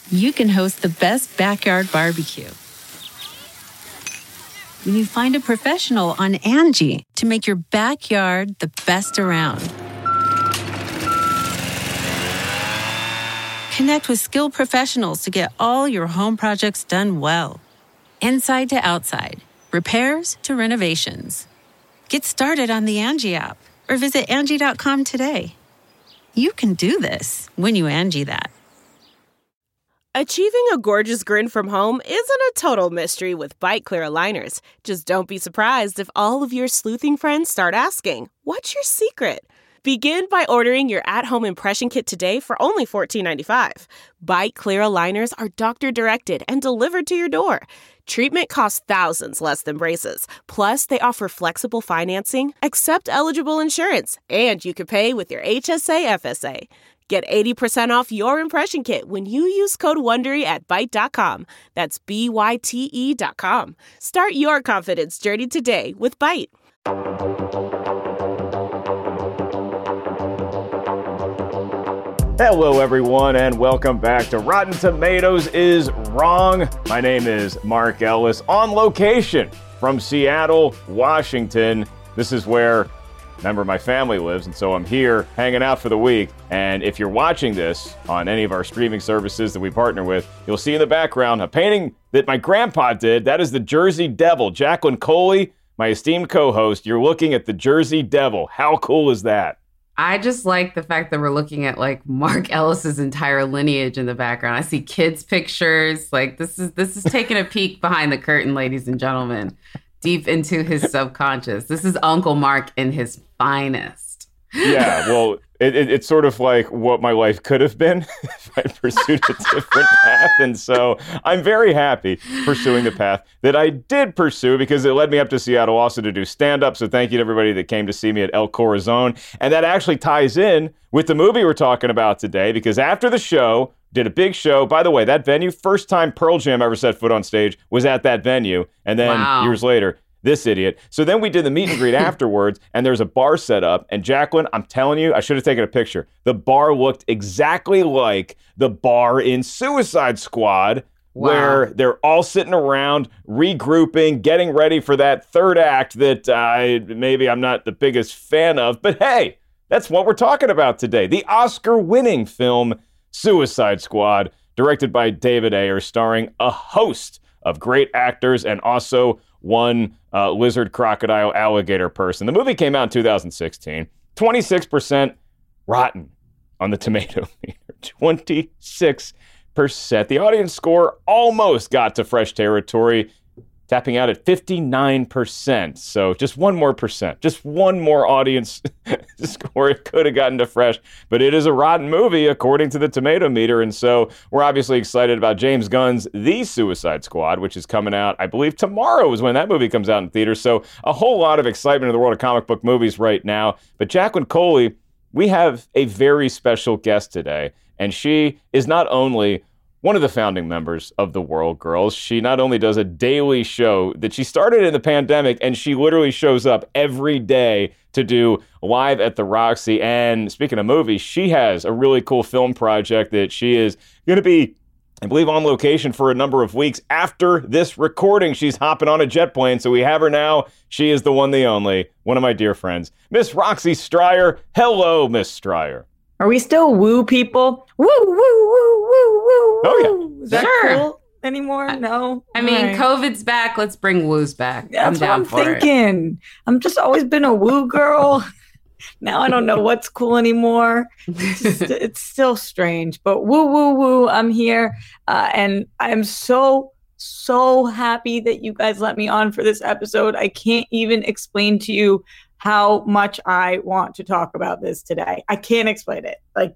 you can host the best backyard barbecue. When you find a professional on Angie to make your backyard the best around. Connect with skilled professionals to get all your home projects done well. Inside to outside, repairs to renovations. Get started on the Angie app or visit Angie.com today. You can do this when you Angie that. Achieving a gorgeous grin from home isn't a total mystery with Byte Clear aligners. Just don't be surprised if all of your sleuthing friends start asking, "What's your secret?" Begin by ordering your at-home impression kit today for only $14.95. Byte Clear aligners are doctor-directed and delivered to your door. Treatment costs thousands less than braces. Plus, they offer flexible financing, accept eligible insurance, and you can pay with your HSA FSA. Get 80% off your impression kit when you use code WONDERY at Byte.com. That's BYTE.com. Start your confidence journey today with Byte. Hello, everyone, and welcome back to Rotten Tomatoes is Wrong. My name is Mark Ellis, on location from Seattle, Washington. This is where a member of my family lives, and so I'm here hanging out for the week. And if you're watching this on any of our streaming services that we partner with, you'll see in the background a painting that my grandpa did. That is the Jersey Devil. Jacqueline Coley, my esteemed co-host, you're looking at the Jersey Devil. How cool is that? I just like the fact that we're looking at like Mark Ellis's entire lineage in the background. I see kids' pictures. Like this is taking a peek behind the curtain, ladies and gentlemen, deep into his subconscious. This is Uncle Mark in his finest. Yeah, well, it's sort of like what my life could have been if I pursued a different path. And so I'm very happy pursuing the path that I did pursue because it led me up to Seattle also to do stand-up. So thank you to everybody that came to see me at El Corazon. And that actually ties in with the movie we're talking about today because after the show, did a big show. By the way, that venue, first time Pearl Jam ever set foot on stage was at that venue. And then years later, this idiot. So then we did the meet and greet afterwards, and there's a bar set up. And Jacqueline, I'm telling you, I should have taken a picture. The bar looked exactly like the bar in Suicide Squad, where they're all sitting around, regrouping, getting ready for that third act that maybe I'm not the biggest fan of. But hey, that's what we're talking about today. The Oscar-winning film Suicide Squad, directed by David Ayer, starring a host of great actors and also one lizard, crocodile, alligator person. The movie came out in 2016. 26% rotten on the tomato meter. 26%. The audience score almost got to fresh territory, tapping out at 59%. So just one more percent, just one more audience score. It could have gotten to fresh, but it is a rotten movie according to the tomato meter. And so we're obviously excited about James Gunn's The Suicide Squad, which is coming out, I believe tomorrow is when that movie comes out in theaters. So a whole lot of excitement in the world of comic book movies right now. But Jacqueline Coley, we have a very special guest today, and she is not only one of the founding members of the World Girls. She not only does a daily show that she started in the pandemic, and she literally shows up every day to do Live at the Roxy. And speaking of movies, she has a really cool film project that she is going to be, I believe, on location for a number of weeks. After this recording, she's hopping on a jet plane. So we have her now. She is the one, the only, one of my dear friends, Miss Roxy Striar. Hello, Miss Striar. Are we still woo people? Woo, woo, woo, woo, woo. Oh, yeah. Is that cool anymore? No? I mean, COVID's back. Let's bring woos back. That's what I'm thinking. I'm just always been a woo girl. Now I don't know what's cool anymore. It's still strange. But woo, woo, woo, I'm here. And I'm so happy that you guys let me on for this episode. I can't even explain to you how much I want to talk about this today. I can't explain it. Like,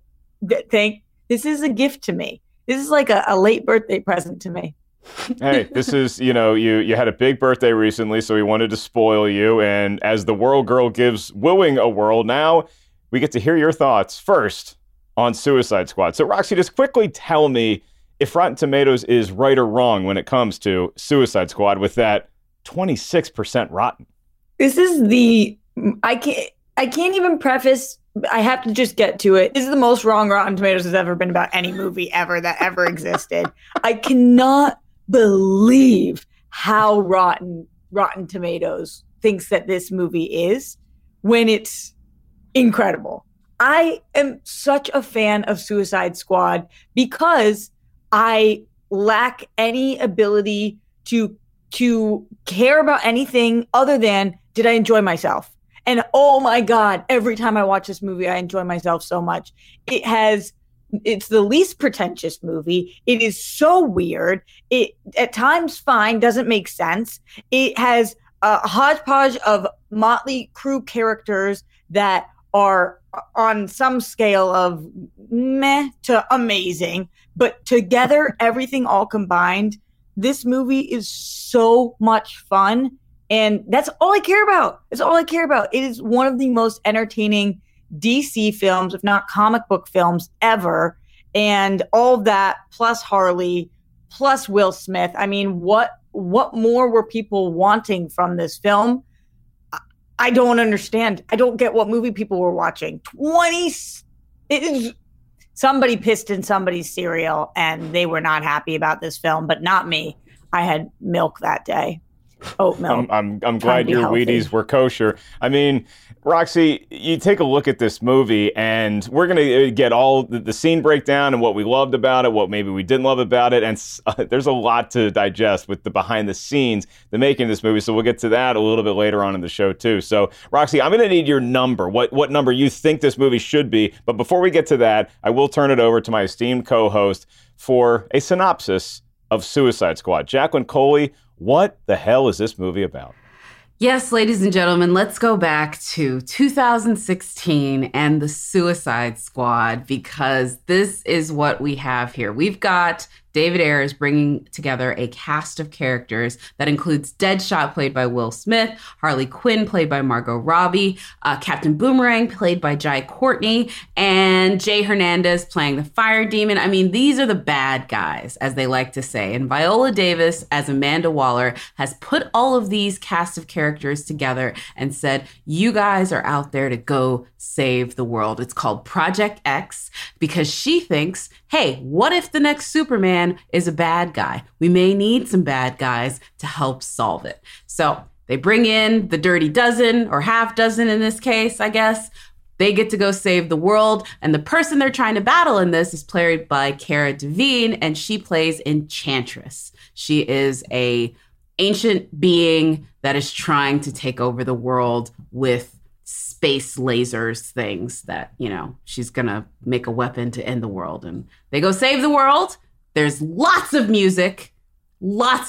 this is a gift to me. This is like a late birthday present to me. Hey, this is, you had a big birthday recently, so we wanted to spoil you. And as the World Girl gives wooing a whirl, now we get to hear your thoughts first on Suicide Squad. So, Roxy, just quickly tell me if Rotten Tomatoes is right or wrong when it comes to Suicide Squad with that 26% rotten. This is I can't even preface I have to just get to it. This is the most wrong Rotten Tomatoes has ever been about any movie ever that ever existed. I cannot believe how Rotten Tomatoes thinks that this movie is when it's incredible. I am such a fan of Suicide Squad because I lack any ability to care about anything other than, did I enjoy myself? And oh my God, every time I watch this movie, I enjoy myself so much. It's the least pretentious movie. It is so weird. It at times fine, doesn't make sense. It has a hodgepodge of motley crew characters that are on some scale of meh to amazing, but together, everything all combined, this movie is so much fun. And that's all I care about. It's all I care about. It is one of the most entertaining DC films, if not comic book films ever. And all of that, plus Harley, plus Will Smith. I mean, what more were people wanting from this film? I don't understand. I don't get what movie people were watching. Somebody pissed in somebody's cereal and they were not happy about this film, but not me. I had milk that day. Oat milk. I'm glad your Wheaties were kosher. I mean, Roxy, you take a look at this movie, and we're going to get all the scene breakdown and what we loved about it, what maybe we didn't love about it, and there's a lot to digest with the behind the scenes, the making of this movie, so we'll get to that a little bit later on in the show, too. So, Roxy, I'm going to need your number, what number you think this movie should be, but before we get to that, I will turn it over to my esteemed co-host for a synopsis of Suicide Squad. Jacqueline Coley, what the hell is this movie about? Yes, ladies and gentlemen, let's go back to 2016 and the Suicide Squad, because this is what we have here. We've got David Ayers bringing together a cast of characters that includes Deadshot, played by Will Smith, Harley Quinn, played by Margot Robbie, Captain Boomerang, played by Jai Courtney, and Jay Hernandez playing the Fire Demon. I mean, these are the bad guys, as they like to say. And Viola Davis, as Amanda Waller, has put all of these cast of characters together and said, you guys are out there to go save the world. It's called Project X because she thinks, hey, what if the next Superman is a bad guy? We may need some bad guys to help solve it. So they bring in the Dirty Dozen, or half dozen in this case, I guess. They get to go save the world. And the person they're trying to battle in this is played by Cara Delevingne, and she plays Enchantress. She is a ancient being that is trying to take over the world with space lasers things that, she's going to make a weapon to end the world. And they go save the world. There's lots of music, a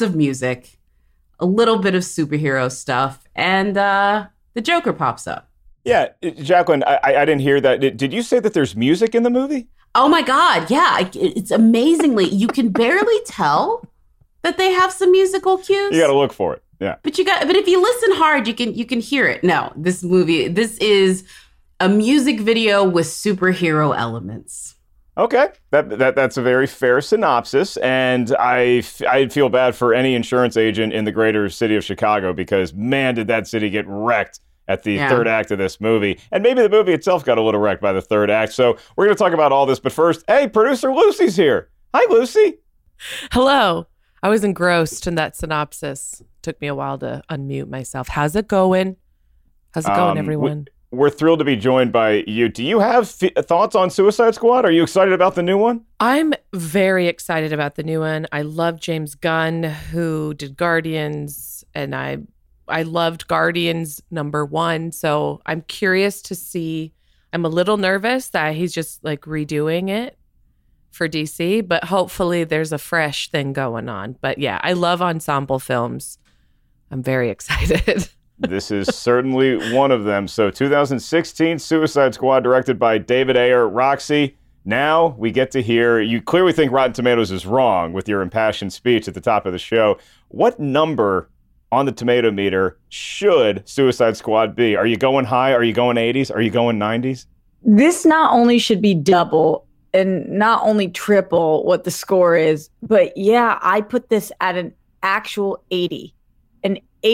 little bit of superhero stuff, and the Joker pops up. Yeah, Jacqueline, I didn't hear that. Did you say that there's music in the movie? Oh my God, yeah. It's amazingly, you can barely tell that they have some musical cues. You got to look for it. Yeah. But if you listen hard, you can hear it. No, this is a music video with superhero elements. Okay, that's a very fair synopsis, and I feel bad for any insurance agent in the greater city of Chicago because, man, did that city get wrecked at the third act of this movie. And maybe the movie itself got a little wrecked by the third act. So we're going to talk about all this, but first, hey, producer Lucy's here. Hi, Lucy. Hello. I was engrossed in that synopsis. Took me a while to unmute myself. How's it going? Everyone? We're thrilled to be joined by you. Do you have thoughts on Suicide Squad? Are you excited about the new one? I'm very excited about the new one. I love James Gunn, who did Guardians, and I loved Guardians #1. So I'm curious to see. I'm a little nervous that he's just like redoing it for DC, but hopefully there's a fresh thing going on. But yeah, I love ensemble films. I'm very excited. This is certainly one of them. So 2016 Suicide Squad, directed by David Ayer. Roxy, now we get to hear, you clearly think Rotten Tomatoes is wrong with your impassioned speech at the top of the show. What number on the tomato meter should Suicide Squad be? Are you going high? Are you going 80s? Are you going 90s? This not only should be double and not only triple what the score is, but yeah, I put this at an actual 80. An 8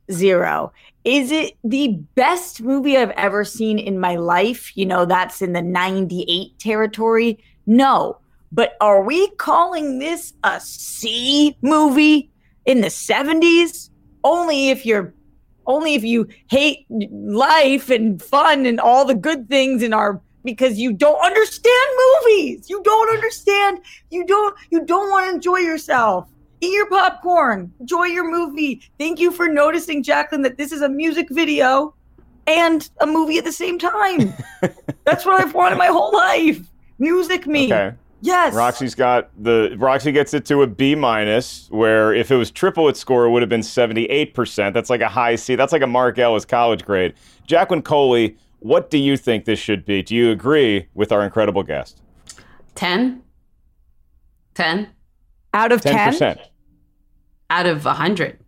0. Is it the best movie I've ever seen in my life? That's in the 98 territory. No. But are we calling this a C movie in the 70s? Only if you hate life and fun and all the good things because you don't understand movies. You don't understand. You don't want to enjoy yourself. Eat your popcorn. Enjoy your movie. Thank you for noticing, Jacqueline, that this is a music video and a movie at the same time. That's what I've wanted my whole life. Music me. Okay. Yes. Roxy gets it to a B-, where if it was triple its score, it would have been 78%. That's like a high C. That's like a Mark Ellis college grade. Jacqueline Coley, what do you think this should be? Do you agree with our incredible guest? 10? Out of 10? 10%. Out of 100.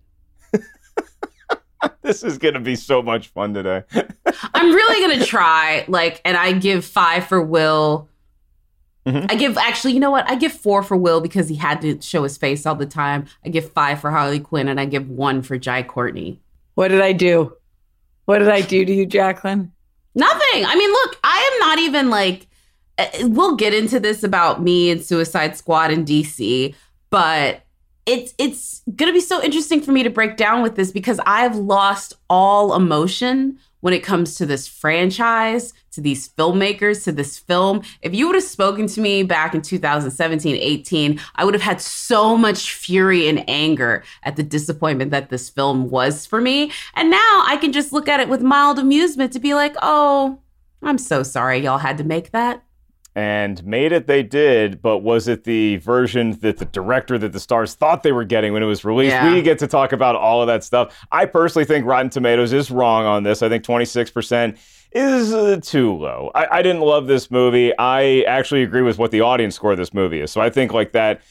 This is going to be so much fun today. I'm really going to try, and I give 5 for Will. Mm-hmm. I give 4 for Will because he had to show his face all the time. I give 5 for Harley Quinn, and I give 1 for Jai Courtney. What did I do? What did I do to you, Jacqueline? Nothing. I mean, look, I am not even we'll get into this about me and Suicide Squad in DC, but it's going to be so interesting for me to break down with this because I've lost all emotion when it comes to this franchise, to these filmmakers, to this film. If you would have spoken to me back in 2017, 18, I would have had so much fury and anger at the disappointment that this film was for me. And now I can just look at it with mild amusement to be like, oh, I'm so sorry y'all had to make that. And made it they did, but was it the version that the director, that the stars thought they were getting when it was released? Yeah. We get to talk about all of that stuff. I personally think Rotten Tomatoes is wrong on this. I think 26% is too low. I didn't love this movie. I actually agree with what the audience score of this movie is. So I think like that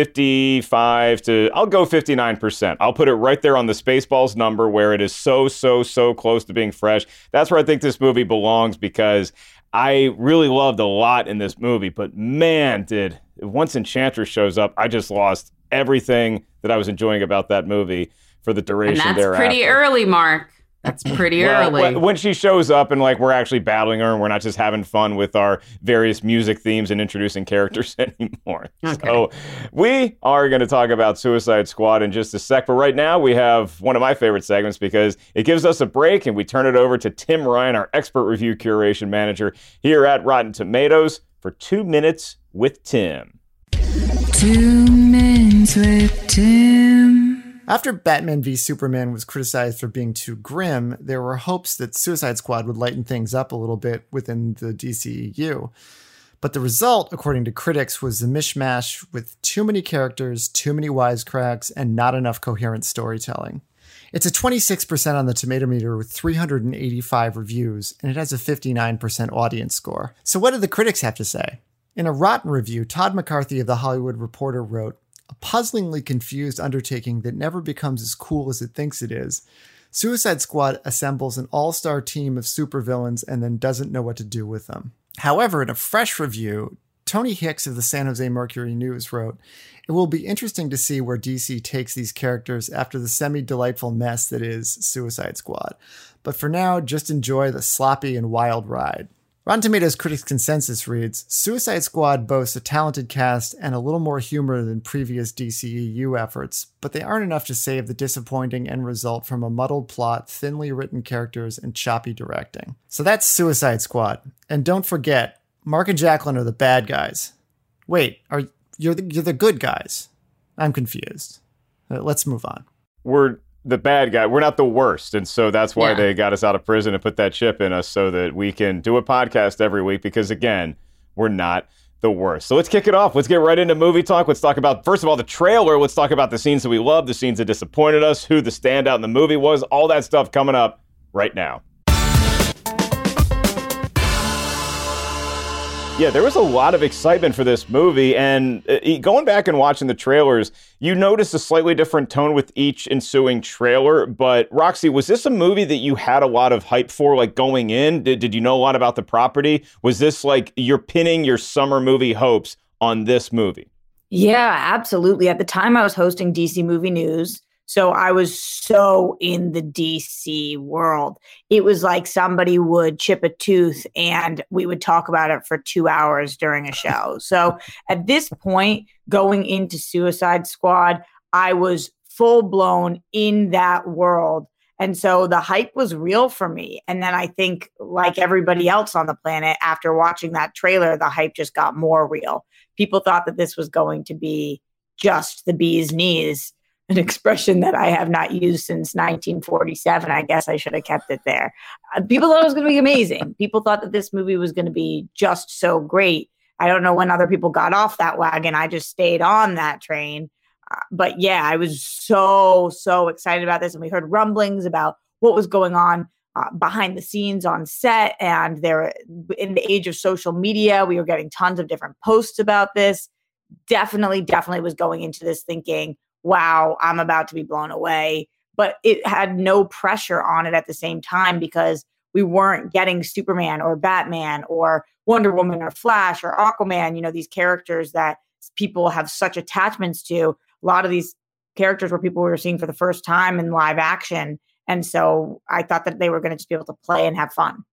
55 to, I'll go 59%. I'll put it right there on the Spaceballs number where it is so close to being fresh. That's where I think this movie belongs because I really loved a lot in this movie, but man, once Enchantress shows up, I just lost everything that I was enjoying about that movie for the duration thereafter. And that's pretty early, Mark. That's pretty early. When she shows up and we're actually battling her and we're not just having fun with our various music themes and introducing characters anymore. Okay. So we are going to talk about Suicide Squad in just a sec. But right now we have one of my favorite segments because it gives us a break and we turn it over to Tim Ryan, our expert review curation manager here at Rotten Tomatoes for 2 Minutes with Tim. 2 Minutes with Tim. After Batman v Superman was criticized for being too grim, there were hopes that Suicide Squad would lighten things up a little bit within the DCEU. But the result, according to critics, was a mishmash with too many characters, too many wisecracks, and not enough coherent storytelling. It's a 26% on the Tomato Meter with 385 reviews, and it has a 59% audience score. So what did the critics have to say? In a rotten review, Todd McCarthy of The Hollywood Reporter wrote, "A puzzlingly confused undertaking that never becomes as cool as it thinks it is. Suicide Squad assembles an all-star team of supervillains and then doesn't know what to do with them." However, in a fresh review, Tony Hicks of the San Jose Mercury News wrote, "It will be interesting to see where DC takes these characters after the semi-delightful mess that is Suicide Squad. But for now, just enjoy the sloppy and wild ride." Rotten Tomatoes critics' consensus reads, "Suicide Squad boasts a talented cast and a little more humor than previous DCEU efforts, but they aren't enough to save the disappointing end result from a muddled plot, thinly written characters, and choppy directing." So that's Suicide Squad. And don't forget, Mark and Jacqueline are the bad guys. Wait, you're the good guys? I'm confused. Let's move on. We're the bad guy. We're not the worst. And so that's why they got us out of prison and put that chip in us so that we can do a podcast every week because, again, we're not the worst. So let's kick it off. Let's get right into movie talk. Let's talk about, first of all, the trailer. Let's talk about the scenes that we loved, the scenes that disappointed us, who the standout in the movie was, all that stuff coming up right now. Yeah, there was a lot of excitement for this movie, and going back and watching the trailers, you notice a slightly different tone with each ensuing trailer. But Roxy, was this a movie that you had a lot of hype for, like going in? Did you know a lot about the property? Was this like you're pinning your summer movie hopes on this movie? Yeah, absolutely. At the time I was hosting DC Movie News, So I was so in the DC world. It was like somebody would chip a tooth and we would talk about it for 2 hours during a show. So at this point, going into Suicide Squad, I was full blown in that world. And so the hype was real for me. And then I think, like everybody else on the planet, after watching that trailer, the hype just got more real. People thought that this was going to be just the bee's knees, an expression that I have not used since 1947. I guess I should have kept it there. People thought it was going to be amazing. People thought that this movie was going to be just so great. I don't know when other people got off that wagon. I just stayed on that train. But yeah, I was so excited about this. And we heard rumblings about what was going on behind the scenes on set. And there, in the age of social media, we were getting tons of different posts about this. Definitely was going into this thinking, wow, I'm about to be blown away. But it had no pressure on it at the same time because we weren't getting Superman or Batman or Wonder Woman or Flash or Aquaman, you know, these characters that people have such attachments to. A lot of these characters were people we were seeing for the first time in live action. And so I thought that they were going to just be able to play and have fun.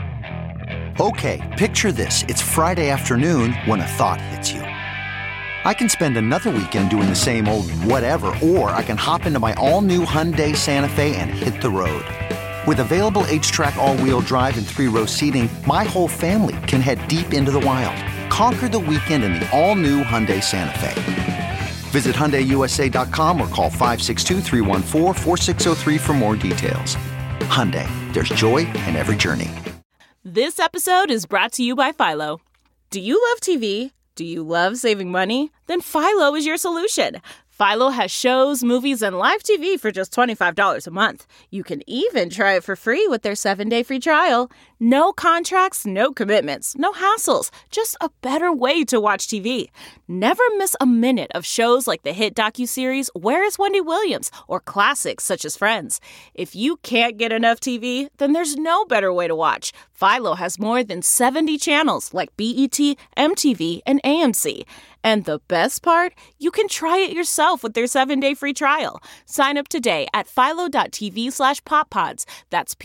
Okay, picture this. It's Friday afternoon when a thought hits you. I can spend another weekend doing the same old whatever, or I can hop into my all-new Hyundai Santa Fe and hit the road. With available H-Track all-wheel drive and 3-row seating, my whole family can head deep into the wild. Conquer the weekend in the all-new Hyundai Santa Fe. Visit HyundaiUSA.com or call 562-314-4603 for more details. Hyundai, there's joy in every journey. This episode is brought to you by Philo. Do you love TV? Do you love saving money? Then Philo is your solution. Philo has shows, movies, and live TV for just $25 a month. You can even try it for free with their 7-day free trial. No contracts, no commitments, no hassles. Just a better way to watch TV. Never miss a minute of shows like the hit docuseries Where is Wendy Williams? Or classics such as Friends. If you can't get enough TV, then there's no better way to watch. Philo has more than 70 channels like BET, MTV, and AMC. And the best part? You can try it yourself with their 7-day free trial. Sign up today at philo.tv/poppods. That's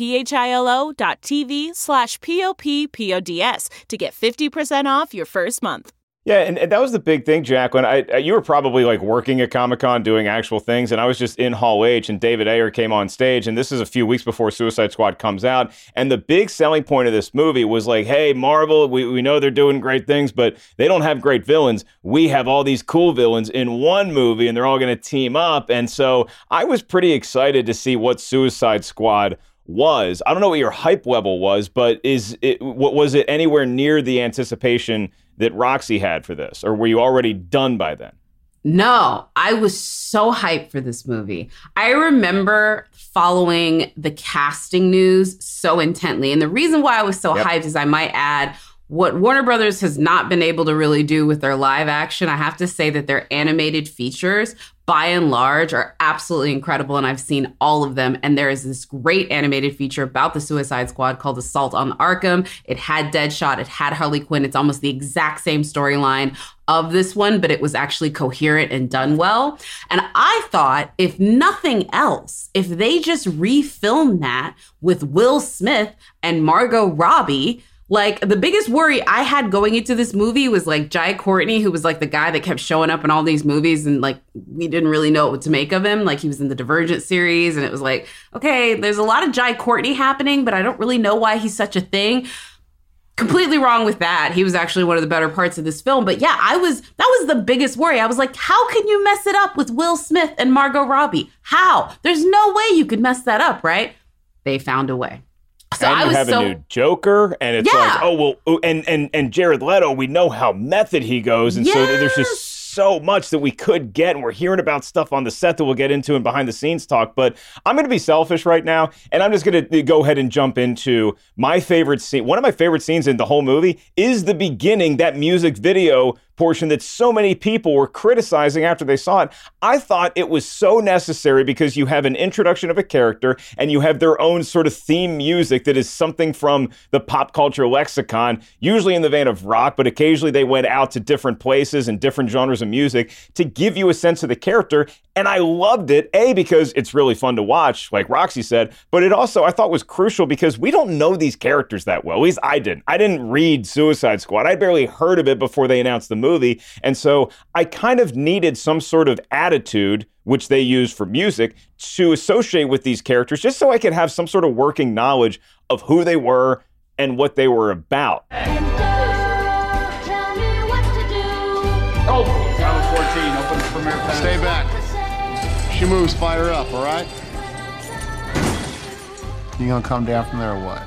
philo.tv/POPPODS to get 50% off your first month. Yeah, and that was the big thing, Jacqueline. You were probably like working at Comic-Con doing actual things, and I was just in Hall H, and David Ayer came on stage, and this is a few weeks before Suicide Squad comes out, and the big selling point of this movie was like, hey, Marvel, we know they're doing great things, but they don't have great villains. We have all these cool villains in one movie, and they're all going to team up, and so I was pretty excited to see what Suicide Squad was. I don't know what your hype level was, but was it anywhere near the anticipation that Roxy had for this, or were you already done by then? No, I was so hyped for this movie. I remember following the casting news so intently. And the reason why I was so hyped is, I might add, what Warner Brothers has not been able to really do with their live action. I have to say that their animated features, by and large, are absolutely incredible. And I've seen all of them. And there is this great animated feature about the Suicide Squad called Assault on Arkham. It had Deadshot. It had Harley Quinn. It's almost the exact same storyline of this one, but it was actually coherent and done well. And I thought, if nothing else, if they just refilmed that with Will Smith and Margot Robbie, like, the biggest worry I had going into this movie was like Jai Courtney, who was like the guy that kept showing up in all these movies, and like we didn't really know what to make of him. Like, he was in the Divergent series, and it was like, okay, there's a lot of Jai Courtney happening, but I don't really know why he's such a thing. Completely wrong with that. He was actually one of the better parts of this film. But yeah, that was the biggest worry. I was like, how can you mess it up with Will Smith and Margot Robbie? How? There's no way you could mess that up, right? They found a way. So and you have a new Joker, and it's like, oh, well, and Jared Leto, we know how method he goes, and so there's just so much that we could get, and we're hearing about stuff on the set that we'll get into in behind the scenes talk. But I'm going to be selfish right now, and I'm just going to go ahead and jump into my favorite scene. One of my favorite scenes in the whole movie is the beginning, that music video portion that so many people were criticizing after they saw it. I thought it was so necessary because you have an introduction of a character and you have their own sort of theme music that is something from the pop culture lexicon, usually in the vein of rock, but occasionally they went out to different places and different genres of music to give you a sense of the character. And I loved it, A, because it's really fun to watch, like Roxy said, but it also, I thought, was crucial because we don't know these characters that well. At least I didn't. I didn't read Suicide Squad. I barely heard of it before they announced the movie. And so I kind of needed some sort of attitude, which they use for music, to associate with these characters, just so I could have some sort of working knowledge of who they were and what they were about. Oh, Channel 14, open the premiere panel. Stay back. She moves, fire up, all right? You gonna come down from there or what?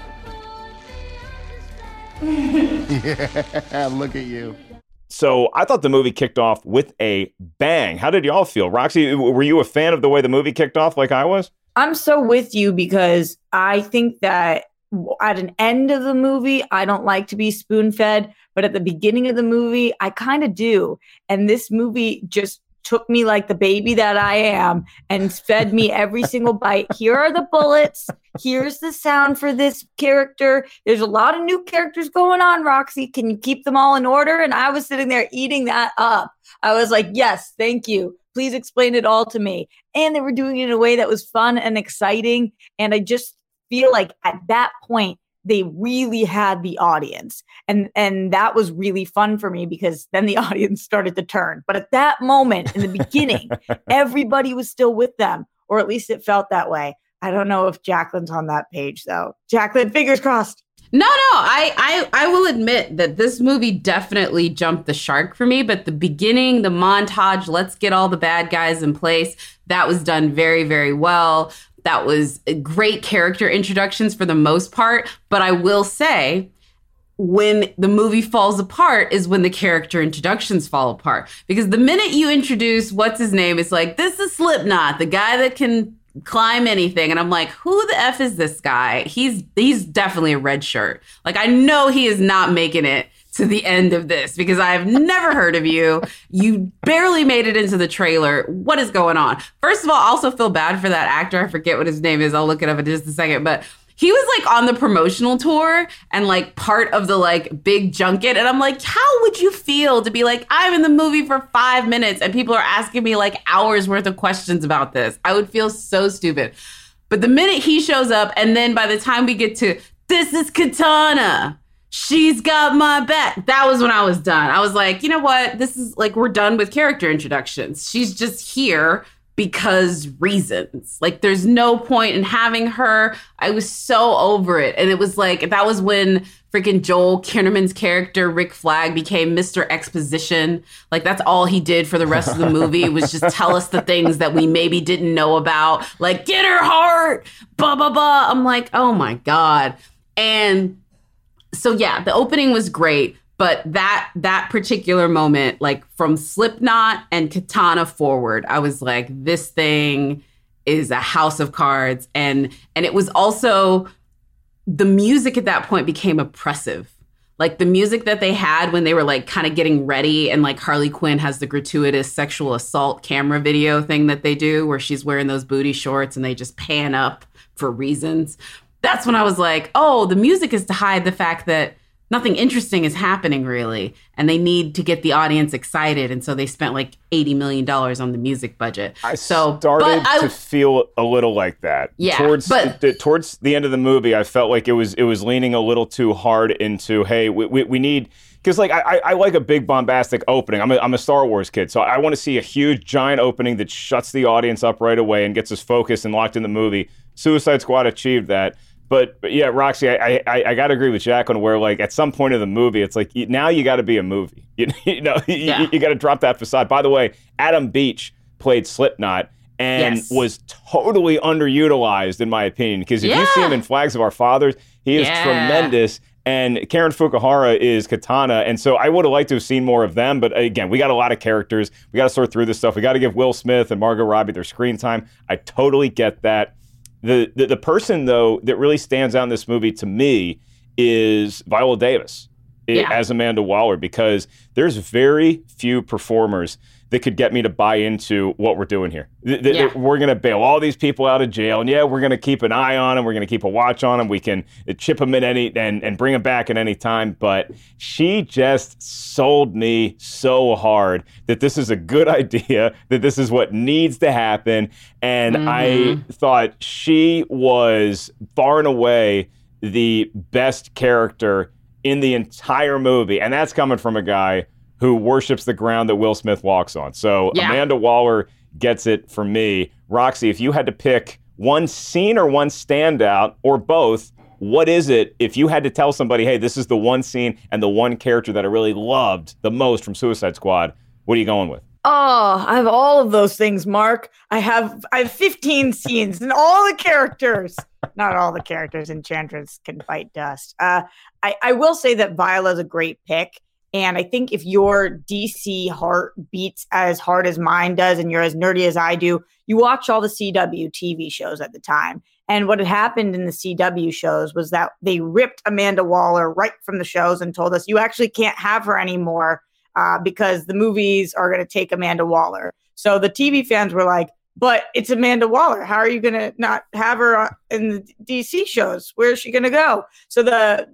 Yeah, look at you. So I thought the movie kicked off with a bang. How did y'all feel? Roxy, were you a fan of the way the movie kicked off like I was? I'm so with you because I think that at an end of the movie, I don't like to be spoon-fed, but at the beginning of the movie, I kind of do. And this movie just took me like the baby that I am and fed me every single bite. Here are the bullets. Here's the sound for this character. There's a lot of new characters going on, Roxy. Can you keep them all in order? And I was sitting there eating that up. I was like, yes, thank you. Please explain it all to me. And they were doing it in a way that was fun and exciting. And I just feel like at that point, they really had the audience. And that was really fun for me because then the audience started to turn. But at that moment in the beginning, everybody was still with them, or at least it felt that way. I don't know if Jacqueline's on that page, though. Jacqueline, fingers crossed. No, I will admit that this movie definitely jumped the shark for me. But the beginning, the montage, let's get all the bad guys in place, that was done very, very well. That was great character introductions for the most part. But I will say, when the movie falls apart is when the character introductions fall apart. Because the minute you introduce, what's his name, it's like, this is Slipknot, the guy that can climb anything. And I'm like, who the F is this guy? He's definitely a red shirt. Like, I know he is not making it to the end of this because I have never heard of you. You barely made it into the trailer. What is going on? First of all, I also feel bad for that actor. I forget what his name is. I'll look it up in just a second. But he was like on the promotional tour and like part of the like big junket. And I'm like, how would you feel to be like, I'm in the movie for 5 minutes and people are asking me like hours worth of questions about this? I would feel so stupid. But the minute he shows up and then by the time we get to, this is Katana, she's got my back, that was when I was done. I was like, you know what? This is like, we're done with character introductions. She's just here because reasons. Like, there's no point in having her. I was so over it. And it was like, that was when freaking Joel Kinnaman's character, Rick Flag, became Mr. Exposition. Like, that's all he did for the rest of the movie was just tell us the things that we maybe didn't know about. Like, get her heart, blah, blah, blah. I'm like, oh my God. And so, yeah, the opening was great. But that particular moment, like from Slipknot and Katana forward, I was like, this thing is a house of cards. And it was also, the music at that point became oppressive. Like the music that they had when they were like kind of getting ready and like Harley Quinn has the gratuitous sexual assault camera video thing that they do where she's wearing those booty shorts and they just pan up for reasons. That's when I was like, oh, the music is to hide the fact that nothing interesting is happening, really. And they need to get the audience excited. And so they spent like $80 million on the music budget. I started to feel a little like that. Yeah. Towards the end of the movie, I felt like it was leaning a little too hard into, hey, we need... Because like I like a big bombastic opening. I'm a Star Wars kid, so I want to see a huge giant opening that shuts the audience up right away and gets us focused and locked in the movie. Suicide Squad achieved that. But yeah, Roxy, I got to agree with Jacqueline where like at some point of the movie, it's like now you got to be a movie. You got to drop that facade. By the way, Adam Beach played Slipknot and was totally underutilized in my opinion. Because if you see him in Flags of Our Fathers, he is tremendous. And Karen Fukuhara is Katana. And so I would have liked to have seen more of them. But again, we got a lot of characters. We got to sort through this stuff. We got to give Will Smith and Margot Robbie their screen time. I totally get that. The person, though, that really stands out in this movie to me is Viola Davis as Amanda Waller, because there's very few performers that could get me to buy into what we're doing here. We're going to bail all these people out of jail, and we're going to keep an eye on them. We're going to keep a watch on them. We can chip them at and bring them back at any time. But she just sold me so hard that this is a good idea, that this is what needs to happen. And I thought she was far and away the best character in the entire movie. And that's coming from a guy who worships the ground that Will Smith walks on. So Amanda Waller gets it for me. Roxy, if you had to pick one scene or one standout or both, what is it if you had to tell somebody, hey, this is the one scene and the one character that I really loved the most from Suicide Squad? What are you going with? Oh, I have all of those things, Mark. I have 15 scenes and all the characters. Not all the characters. Enchantress can bite dust. I will say that Viola's a great pick. And I think if your DC heart beats as hard as mine does and you're as nerdy as I do, you watch all the CW TV shows at the time. And what had happened in the CW shows was that they ripped Amanda Waller right from the shows and told us, you actually can't have her anymore because the movies are going to take Amanda Waller. So the TV fans were like, but it's Amanda Waller. How are you going to not have her in the DC shows? Where is she going to go? So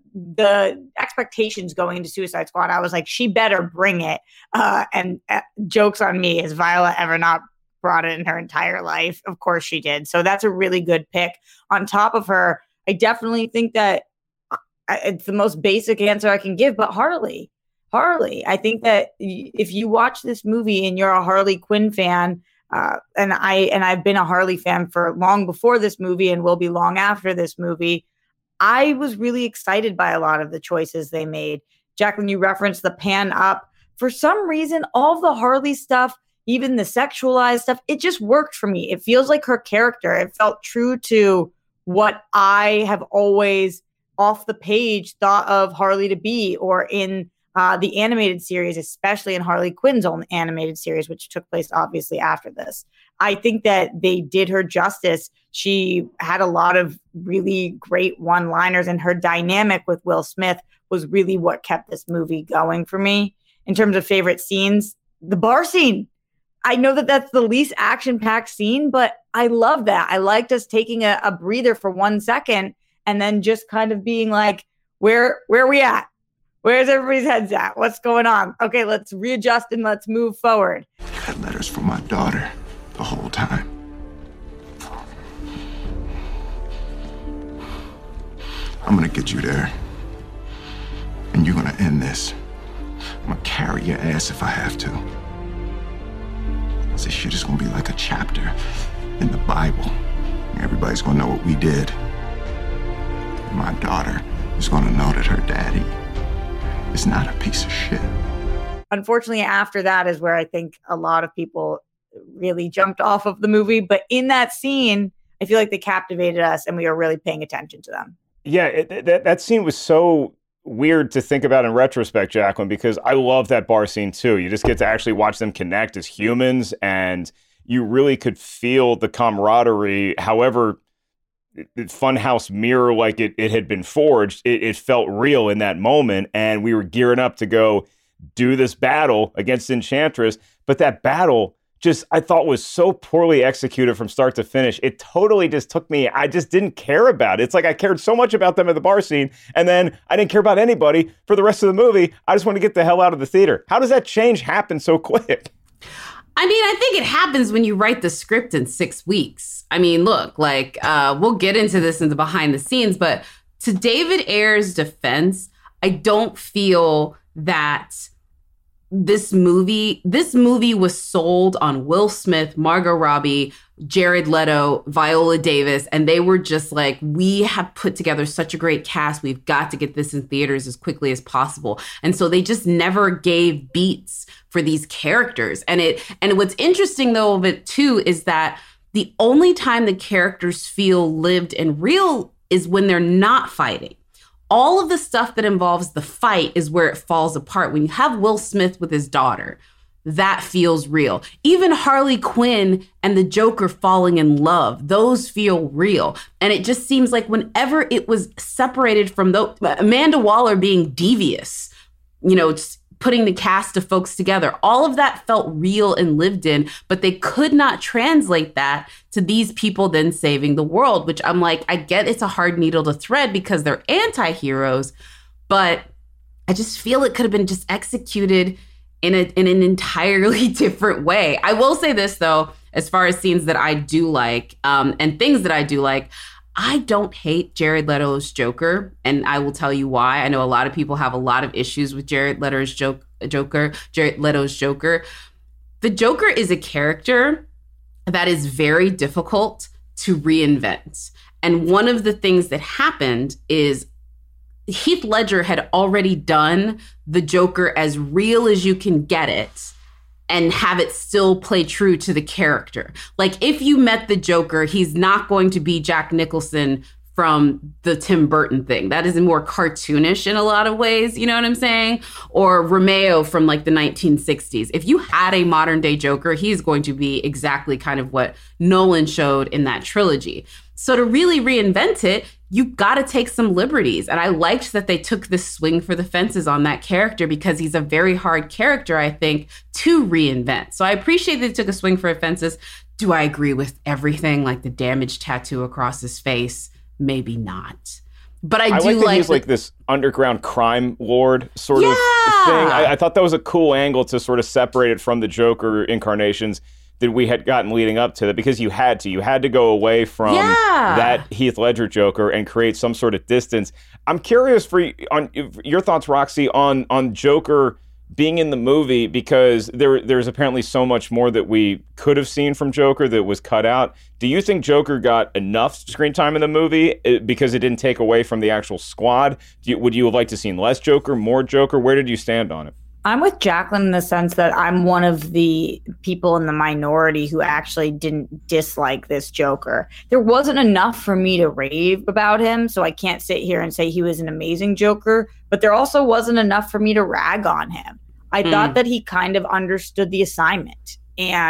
the expectations going into Suicide Squad, I was like, she better bring it. And jokes on me. Has Viola ever not brought it in her entire life? Of course she did. So that's a really good pick. On top of her, I definitely think that it's the most basic answer I can give, but Harley. I think that if you watch this movie and you're a Harley Quinn fan, and I've been a Harley fan for long before this movie and will be long after this movie, I was really excited by a lot of the choices they made. Jacqueline, you referenced the pan up. For some reason, all the Harley stuff, even the sexualized stuff, it just worked for me. It feels like her character. It felt true to what I have always off the page thought of Harley to be, or in the animated series, especially in Harley Quinn's own animated series, which took place obviously after this. I think that they did her justice. She had a lot of really great one-liners, and her dynamic with Will Smith was really what kept this movie going for me. In terms of favorite scenes, the bar scene. I know that that's the least action-packed scene, but I love that. I liked us taking a breather for 1 second and then just kind of being like, where are we at? Where's everybody's heads at? What's going on? Okay, let's readjust and let's move forward. I had letters from my daughter the whole time. I'm gonna get you there. And you're gonna end this. I'm gonna carry your ass if I have to. This shit is gonna be like a chapter in the Bible. Everybody's gonna know what we did. And my daughter is gonna know that her daddy is not a piece of shit. Unfortunately, after that is where I think a lot of people really jumped off of the movie. But in that scene, I feel like they captivated us and we were really paying attention to them. Yeah, that scene was so weird to think about in retrospect, Jacqueline, because I love that bar scene too. You just get to actually watch them connect as humans, and you really could feel the camaraderie, however funhouse mirror like it had been forged. It felt real in that moment, and we were gearing up to go do this battle against Enchantress. But that battle just, I thought, was so poorly executed from start to finish. It totally just took me, I just didn't care about it. It's like I cared so much about them at the bar scene, and then I didn't care about anybody for the rest of the movie. I just want to get the hell out of the theater. How does that change happen so quick? I mean, I think it happens when you write the script in 6 weeks. I mean, look, like, we'll get into this in the behind the scenes, but to David Ayer's defense, I don't feel that this movie was sold on Will Smith, Margot Robbie, Jared Leto, Viola Davis, and they were just like, we have put together such a great cast. We've got to get this in theaters as quickly as possible. And so they just never gave beats for these characters. And what's interesting though of it too is that the only time the characters feel lived and real is when they're not fighting. All of the stuff that involves the fight is where it falls apart. When you have Will Smith with his daughter, that feels real. Even Harley Quinn and the Joker falling in love, those feel real. And it just seems like whenever it was separated from Amanda Waller being devious, putting the cast of folks together. All of that felt real and lived in, but they could not translate that to these people then saving the world, which I'm like, I get it's a hard needle to thread because they're anti-heroes, but I just feel it could have been just executed in an entirely different way. I will say this, though, as far as scenes that I do like and things that I do like, I don't hate Jared Leto's Joker, and I will tell you why. I know a lot of people have a lot of issues with Jared Leto's Joker. The Joker is a character that is very difficult to reinvent. And one of the things that happened is Heath Ledger had already done the Joker as real as you can get it and have it still play true to the character. Like, if you met the Joker, he's not going to be Jack Nicholson from the Tim Burton thing. That is more cartoonish in a lot of ways, you know what I'm saying? Or Romeo from like the 1960s. If you had a modern day Joker, he's going to be exactly kind of what Nolan showed in that trilogy. So to really reinvent it, you got to take some liberties. And I liked that they took this swing for the fences on that character because he's a very hard character, I think, to reinvent. So I appreciate that they took a swing for the fences. Do I agree with everything, like the damaged tattoo across his face? Maybe not. But I do like that like he's like this underground crime lord sort of thing. I thought that was a cool angle to sort of separate it from the Joker incarnations that we had gotten leading up to that, because you had to go away from that Heath Ledger Joker and create some sort of distance. I'm curious on your thoughts, Roxy, on Joker being in the movie, because there's apparently so much more that we could have seen from Joker that was cut out. Do you think Joker got enough screen time in the movie because it didn't take away from the actual squad? Would you have liked to seen less Joker, more Joker? Where did you stand on it? I'm with Jacqueline in the sense that I'm one of the people in the minority who actually didn't dislike this Joker. There wasn't enough for me to rave about him, so I can't sit here and say he was an amazing Joker, but there also wasn't enough for me to rag on him. I thought that he kind of understood the assignment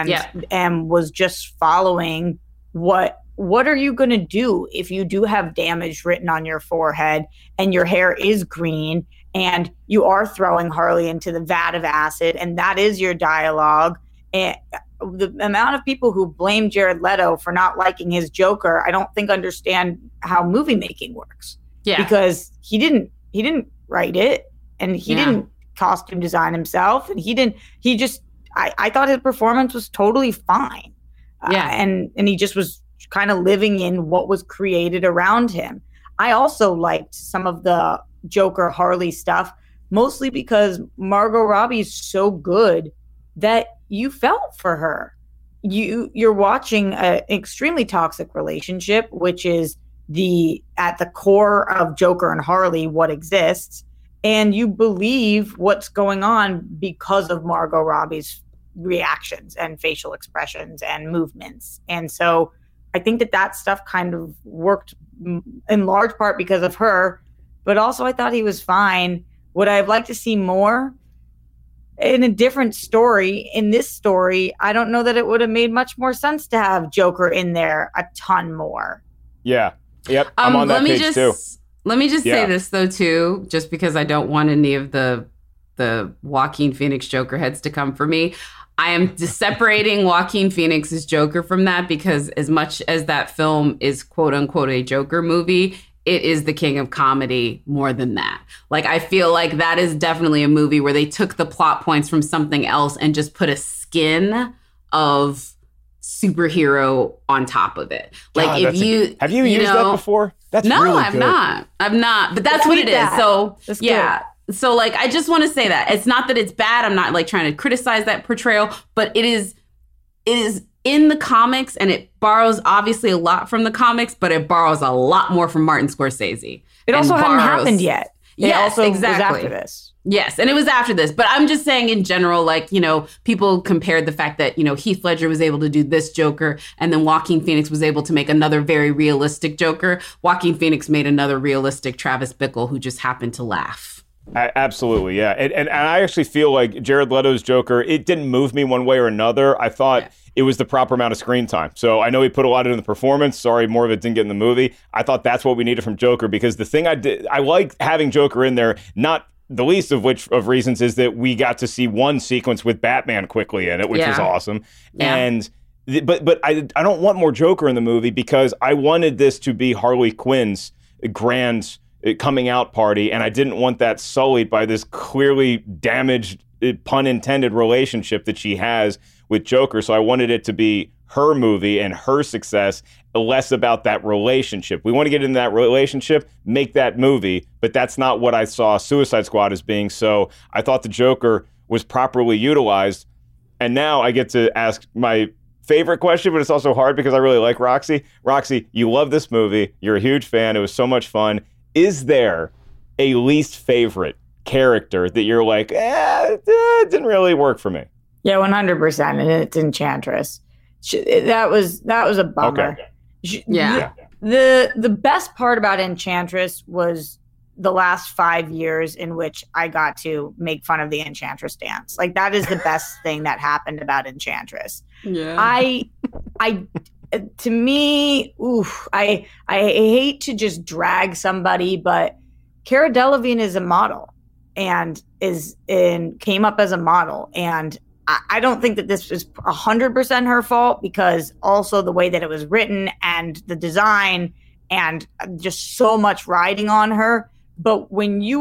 and was just following what are you going to do if you do have damage written on your forehead and your hair is green and you are throwing Harley into the vat of acid, and that is your dialogue. And the amount of people who blame Jared Leto for not liking his Joker, I don't think understand how movie making works. Yeah. Because he didn't write it, and he didn't costume design himself, and I thought his performance was totally fine. And he just was kind of living in what was created around him. I also liked some of the Joker Harley stuff, mostly because Margot Robbie's so good that you felt for her. You're watching an extremely toxic relationship, which is at the core of Joker and Harley, what exists, and you believe what's going on because of Margot Robbie's reactions and facial expressions and movements. And so I think that stuff kind of worked in large part because of her. But also, I thought he was fine. Would I have liked to see more in a different story? In this story, I don't know that it would have made much more sense to have Joker in there a ton more. Yeah. Yep. I'm on that page too. Let me just say this, though, too, just because I don't want any of the Joaquin Phoenix Joker heads to come for me. I am separating Joaquin Phoenix's Joker from that, because as much as that film is quote unquote a Joker movie, it is the king of comedy more than that. Like, I feel like that is definitely a movie where they took the plot points from something else and just put a skin of superhero on top of it. Like, God, have you used that before? That's no, really I've good. not. But that's what it is. So that's yeah. Good. So like, I just want to say that it's not that it's bad. I'm not like trying to criticize that portrayal, but it is in the comics, and it borrows obviously a lot from the comics, but it borrows a lot more from Martin Scorsese. It also hadn't happened yet. Yes, exactly. Was after this. Yes, and it was after this. But I'm just saying in general, like, people compared the fact that, Heath Ledger was able to do this Joker, and then Joaquin Phoenix was able to make another very realistic Joker. Joaquin Phoenix made another realistic Travis Bickle who just happened to laugh. Absolutely, yeah. And I actually feel like Jared Leto's Joker, it didn't move me one way or another. I thought it was the proper amount of screen time. So I know he put a lot into the performance. Sorry, more of it didn't get in the movie. I thought that's what we needed from Joker, because the thing I like having Joker in there, not the least of which of reasons is that we got to see one sequence with Batman quickly in it, which was awesome. Yeah. And but I don't want more Joker in the movie because I wanted this to be Harley Quinn's grand coming out party, and I didn't want that sullied by this clearly damaged, pun intended, relationship that she has with Joker. So I wanted it to be her movie and her success, less about that relationship. We want to get into that relationship, make that movie, but that's not what I saw Suicide Squad as being. So I thought the Joker was properly utilized. And now I get to ask my favorite question, but it's also hard because I really like Roxy. Roxy, you love this movie. You're a huge fan. It was so much fun. Is there a least favorite character that you're like, it didn't really work for me? Yeah, 100%. And it's Enchantress. That was a bummer. Okay. Yeah. The best part about Enchantress was the last 5 years in which I got to make fun of the Enchantress dance. Like, that is the best thing that happened about Enchantress. Yeah. I to me, I hate to just drag somebody, but Cara Delevingne is a model and came up as a model. And I don't think that this is 100% her fault, because also the way that it was written and the design and just so much riding on her. But when you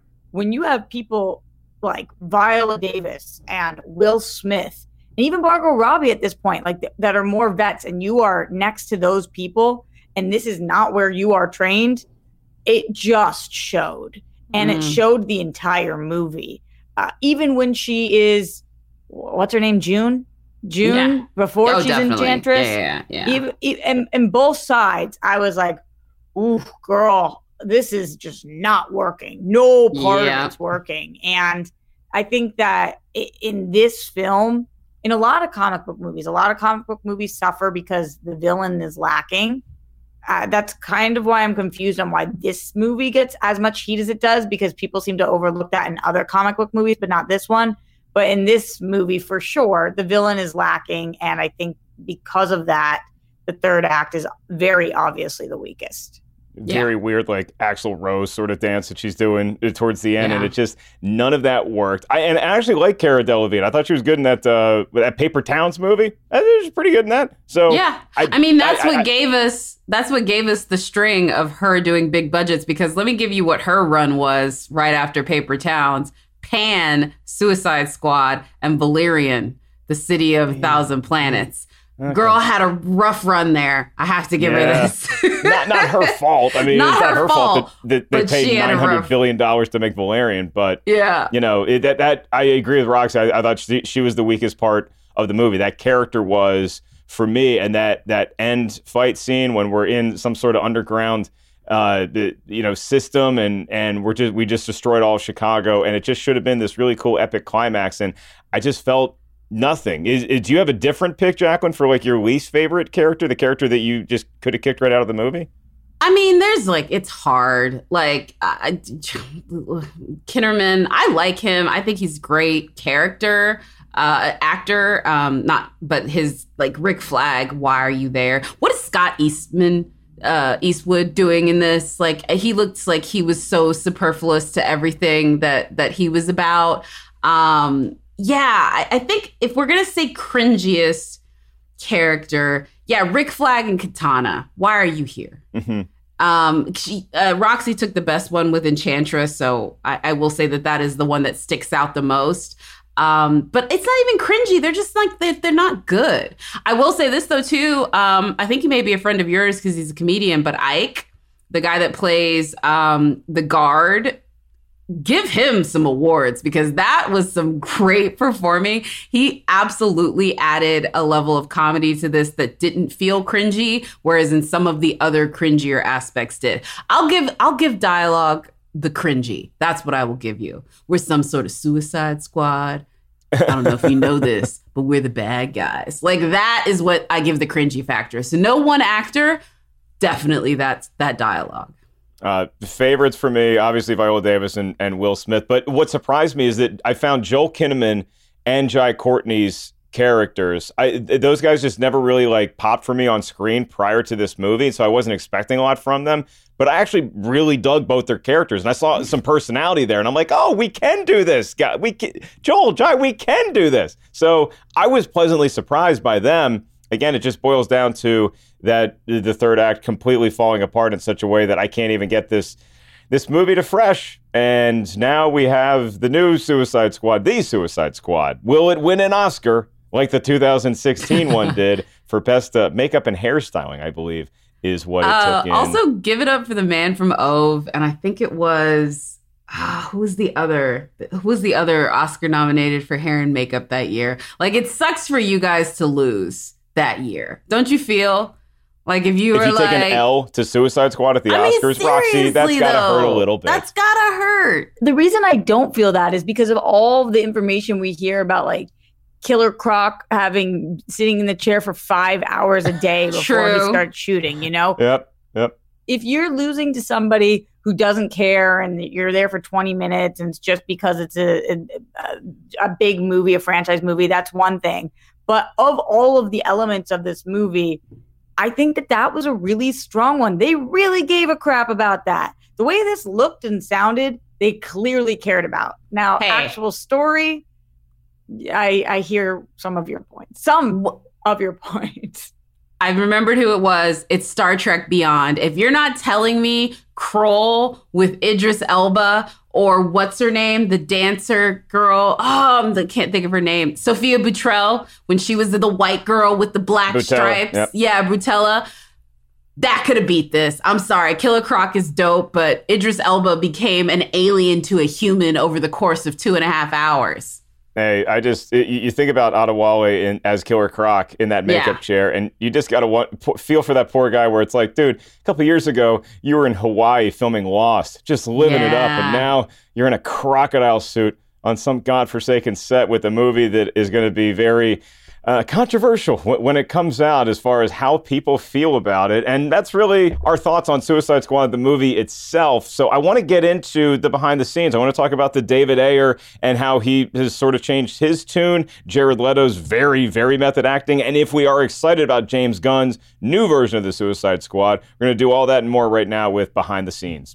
have people like Viola Davis and Will Smith and even Margot Robbie at this point, like that are more vets, and you are next to those people, and this is not where you are trained, it just showed. And it showed the entire movie. Even when she is, what's her name? June, before she's Enchantress. Yeah. And both sides, I was like, ooh, girl, this is just not working. No part of it's working. And I think that in this film, in a lot of comic book movies suffer because the villain is lacking. That's kind of why I'm confused on why this movie gets as much heat as it does, because people seem to overlook that in other comic book movies, but not this one. But in this movie, for sure, the villain is lacking. And I think because of that, the third act is very obviously the weakest. Very weird, like Axl Rose sort of dance that she's doing towards the end, and it just, none of that worked. I actually like Cara Delevingne. I thought she was good in that Paper Towns movie. I think she was pretty good in that. So yeah, I mean that's what gave us the string of her doing big budgets. Because let me give you what her run was right after Paper Towns: Pan, Suicide Squad, and Valerian, the City of a Thousand Planets. Okay. Girl had a rough run there. I have to give her this. not her fault. I mean, it's not her fault that they paid $900 billion to make Valerian. But you know, that I agree with Roxy. I thought she was the weakest part of the movie. That character was for me, and that end fight scene when we're in some sort of underground system, and we just destroyed all of Chicago, and it just should have been this really cool epic climax. And I just felt nothing. Do you have a different pick, Jacqueline, for like your least favorite character, the character that you just could have kicked right out of the movie? I mean, there's it's hard. Like Kinnaman, I like him. I think he's great character, actor. But his Rick Flag. Why are you there? What is Scott Eastwood doing in this? Like, he looked like he was so superfluous to everything that he was about. I think if we're going to say cringiest character, Rick Flag and Katana. Why are you here? Mm-hmm. Roxy took the best one with Enchantress, so I will say that is the one that sticks out the most. But it's not even cringy. They're just they're not good. I will say this, though, too. I think he may be a friend of yours because he's a comedian, but Ike, the guy that plays the guard, give him some awards, because that was some great performing. He absolutely added a level of comedy to this that didn't feel cringy, whereas in some of the other cringier aspects did. I'll give dialogue the cringy. That's what I will give you. We're some sort of Suicide Squad. I don't know if you know this, but we're the bad guys. Like, that is what I give the cringy factor. So no one actor, definitely that dialogue. Favorites for me, obviously Viola Davis and Will Smith. But what surprised me is that I found Joel Kinnaman and Jai Courtney's characters. Those guys just never really like popped for me on screen prior to this movie, so I wasn't expecting a lot from them. But I actually really dug both their characters, and I saw some personality there, and I'm like, oh, we can do this. Joel, Jai, we can do this. So I was pleasantly surprised by them. Again, it just boils down to that the third act completely falling apart in such a way that I can't even get this movie to fresh. And now we have the new Suicide Squad, the Suicide Squad. Will it win an Oscar like the 2016 one did for best makeup and hairstyling, I believe, is what it took in. Also, give it up for the man from Ove. And I think it was, who was the other Oscar nominated for hair and makeup that year? Like, it sucks for you guys to lose that year. Don't you feel? Like if you take an L to Suicide Squad at the Oscars, Roxy, that's got to hurt a little bit. That's got to hurt. The reason I don't feel that is because of all the information we hear about like Killer Croc sitting in the chair for 5 hours a day before he starts shooting, you know? Yep. If you're losing to somebody who doesn't care and you're there for 20 minutes and it's just because it's a big movie, a franchise movie, that's one thing. But of all of the elements of this movie, I think that was a really strong one. They really gave a crap about that. The way this looked and sounded, they clearly cared about. Now, actual story, I hear some of your points. I remembered who it was. It's Star Trek Beyond. If you're not telling me Kroll with Idris Elba or what's her name, the dancer girl, I can't think of her name, Sophia Buttrell, when she was the white girl with the black stripes. Yep. Yeah, Brutella. That could have beat this. I'm sorry. Killer Croc is dope, but Idris Elba became an alien to a human over the course of 2.5 hours. Hey, you think about Adewale as Killer Croc in that makeup chair, and you just got to feel for that poor guy where it's like, dude, a couple years ago, you were in Hawaii filming Lost, just living it up, and now you're in a crocodile suit on some godforsaken set with a movie that is going to be very controversial when it comes out as far as how people feel about it. And that's really our thoughts on Suicide Squad, the movie itself. So I want to get into the behind the scenes. I want to talk about the David Ayer and how he has sort of changed his tune, Jared Leto's very, very method acting, and if we are excited about James Gunn's new version of the Suicide Squad. We're going to do all that and more right now with Behind the Scenes.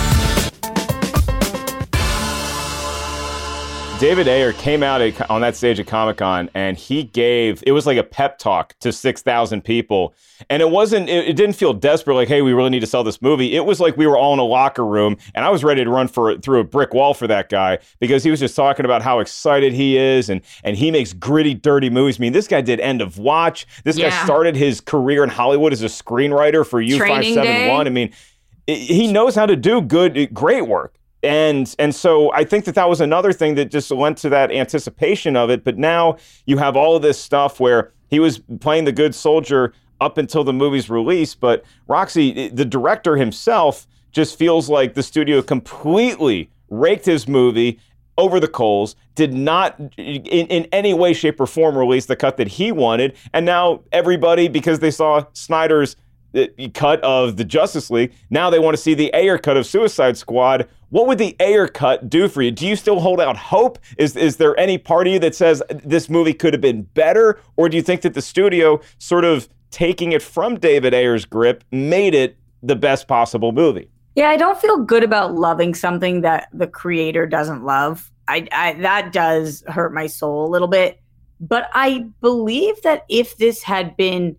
David Ayer came out on that stage at Comic-Con and it was like a pep talk to 6,000 people. And it didn't feel desperate, like, hey, we really need to sell this movie. It was like we were all in a locker room and I was ready to run through a brick wall for that guy because he was just talking about how excited he is and he makes gritty, dirty movies. I mean, this guy did End of Watch. This guy started his career in Hollywood as a screenwriter for U571. I mean, he knows how to do great work. And so I think that was another thing that just lent to that anticipation of it. But now you have all of this stuff where he was playing the good soldier up until the movie's release. But Roxy, the director himself, just feels like the studio completely raked his movie over the coals, did not in any way, shape, or form release the cut that he wanted. And now everybody, because they saw Snyder's cut of the Justice League, now they want to see the Ayer cut of Suicide Squad. What would the Ayer cut do for you? Do you still hold out hope? Is there any part of you that says this movie could have been better? Or do you think that the studio sort of taking it from David Ayer's grip made it the best possible movie? Yeah, I don't feel good about loving something that the creator doesn't love. I that does hurt my soul a little bit. But I believe that if this had been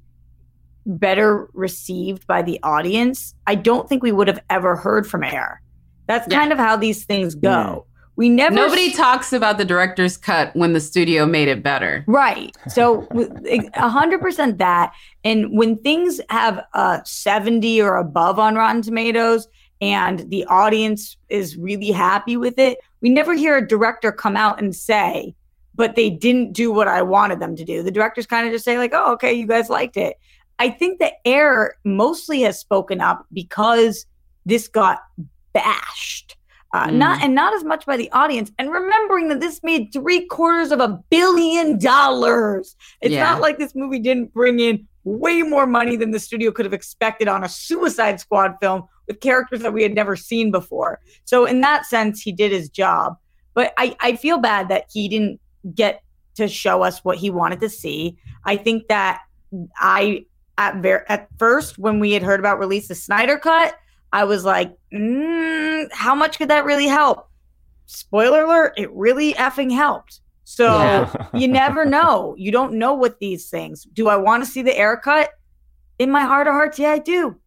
better received by the audience, I don't think we would have ever heard from Ayer. That's kind of how these things go. Nobody talks about the director's cut when the studio made it better. Right. So 100% that. And when things have 70 or above on Rotten Tomatoes and the audience is really happy with it, we never hear a director come out and say, but they didn't do what I wanted them to do. The directors kind of just say like, oh, okay, you guys liked it. I think that Ayer mostly has spoken up because this got bashed. Not as much by the audience. And remembering that this made $750 million. It's not like this movie didn't bring in way more money than the studio could have expected on a Suicide Squad film with characters that we had never seen before. So in that sense, he did his job. But I feel bad that he didn't get to show us what he wanted to see. I think that at first, when we had heard about release the Snyder Cut, I was like, how much could that really help? Spoiler alert, it really effing helped. So you never know. You don't know what these things. Do I want to see the Ayer cut? In my heart of hearts, yeah, I do.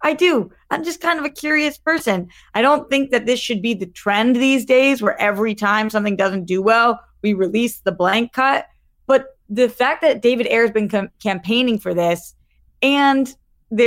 I'm just kind of a curious person. I don't think that this should be the trend these days where every time something doesn't do well, we release the blank cut. But the fact that David Ayer's been campaigning for this, and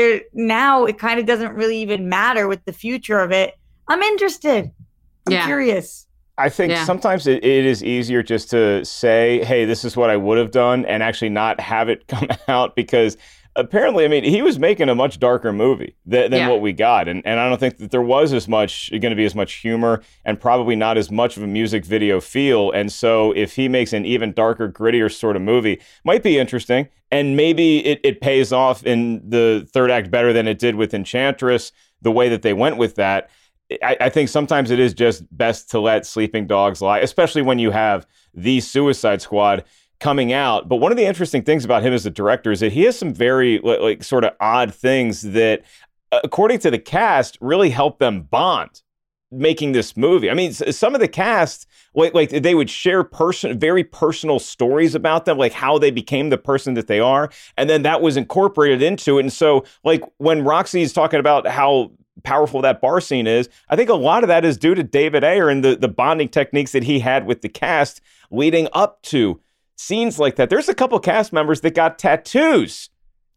now it kind of doesn't really even matter with the future of it. I'm interested. I'm curious. I think sometimes it is easier just to say, hey, this is what I would have done, and actually not have it come out, because apparently, I mean, he was making a much darker movie than what we got. And I don't think that there was going to be as much humor, and probably not as much of a music video feel. And so if he makes an even darker, grittier sort of movie, might be interesting. And maybe it pays off in the third act better than it did with Enchantress, the way that they went with that. I think sometimes it is just best to let sleeping dogs lie, especially when you have the Suicide Squad coming out. But one of the interesting things about him as a director is that he has some very like sort of odd things that, according to the cast, really help them bond making this movie. I mean, some of the cast, like they would share very personal stories about them, like how they became the person that they are. And then that was incorporated into it. And so like when Roxy's talking about how powerful that bar scene is, I think a lot of that is due to David Ayer and the bonding techniques that he had with the cast leading up to scenes like that. There's a couple cast members that got tattoos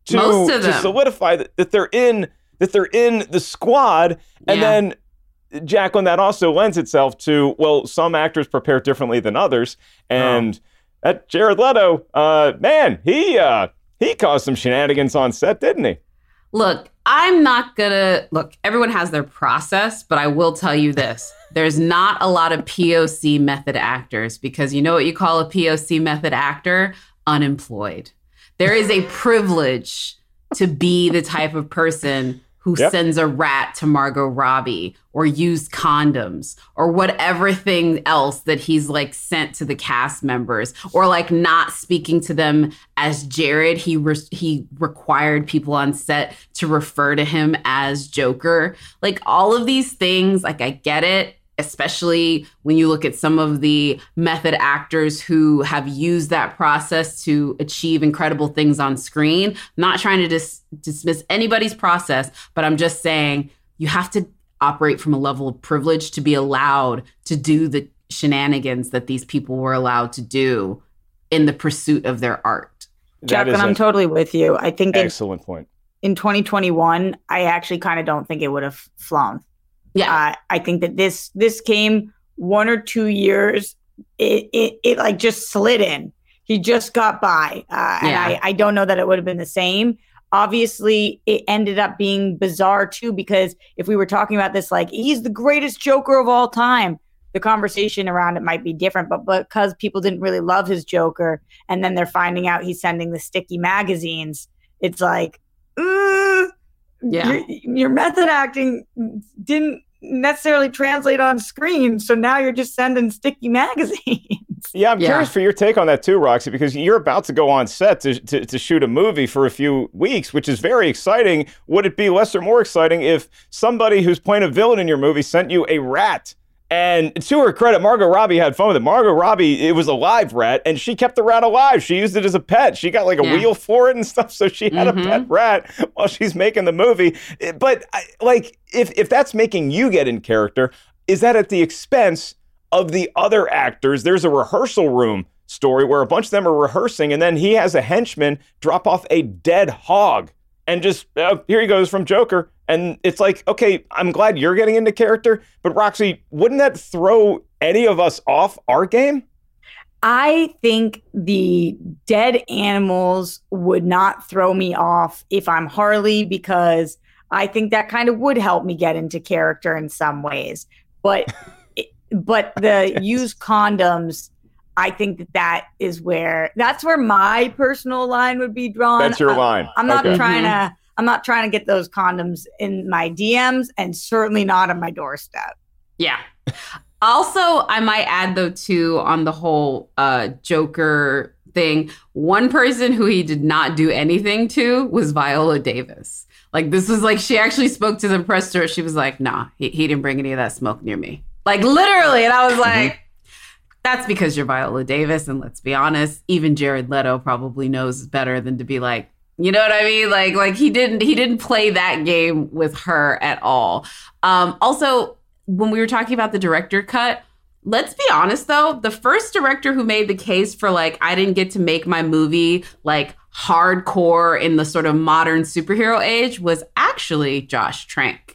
to solidify that they're in the squad. And then, Jacqueline, that also lends itself to, well, some actors prepare differently than others. And that Jared Leto, man, he caused some shenanigans on set, didn't he? Look, everyone has their process, but I will tell you this. There's not a lot of POC method actors, because you know what you call a POC method actor? Unemployed. There is a privilege to be the type of person who sends a rat to Margot Robbie, or used condoms, or whatever thing else that he's like sent to the cast members, or like not speaking to them as Jared. He required people on set to refer to him as Joker. Like all of these things, like I get it, especially when you look at some of the method actors who have used that process to achieve incredible things on screen. I'm not trying to dismiss anybody's process, but I'm just saying you have to operate from a level of privilege to be allowed to do the shenanigans that these people were allowed to do in the pursuit of their art. Jacqueline, I'm totally with you. I think excellent point. In 2021, I actually kind of don't think it would have flown. Yeah, I think that this came 1 or 2 years. It like just slid in. He just got by, and I don't know that it would have been the same. Obviously, it ended up being bizarre too, because if we were talking about this like he's the greatest Joker of all time, the conversation around it might be different. But because people didn't really love his Joker, and then they're finding out he's sending the sticky magazines, it's like, your method acting didn't necessarily translate on screen, so now you're just sending sticky magazines. Yeah, I'm curious for your take on that too, Roxy, because you're about to go on set to shoot a movie for a few weeks, which is very exciting. Would it be less or more exciting if somebody who's playing a villain in your movie sent you a rat? And to her credit, Margot Robbie had fun with it. Margot Robbie, it was a live rat, and she kept the rat alive. She used it as a pet. She got like a wheel for it and stuff, so she had a pet rat while she's making the movie. But like, if that's making you get in character, is that at the expense of the other actors? There's a rehearsal room story where a bunch of them are rehearsing, and then he has a henchman drop off a dead hog. And just, here he goes from Joker. And it's like, okay, I'm glad you're getting into character. But Roxy, wouldn't that throw any of us off our game? I think the dead animals would not throw me off if I'm Harley, because I think that kind of would help me get into character in some ways. But the used condoms, I think that's where my personal line would be drawn. That's your line. I'm not trying to get those condoms in my DMs, and certainly not on my doorstep. Yeah. Also, I might add, though, too, on the whole Joker thing, one person who he did not do anything to was Viola Davis. Like, this was like, she actually spoke to the press tour. She was like, nah, he didn't bring any of that smoke near me. Like, literally. And I was like, that's because you're Viola Davis. And let's be honest, even Jared Leto probably knows better than to be like, you know what I mean? Like he didn't play that game with her at all. Also, when we were talking about the director cut, let's be honest, though, the first director who made the case for, like, I didn't get to make my movie, like, hardcore in the sort of modern superhero age was actually Josh Trank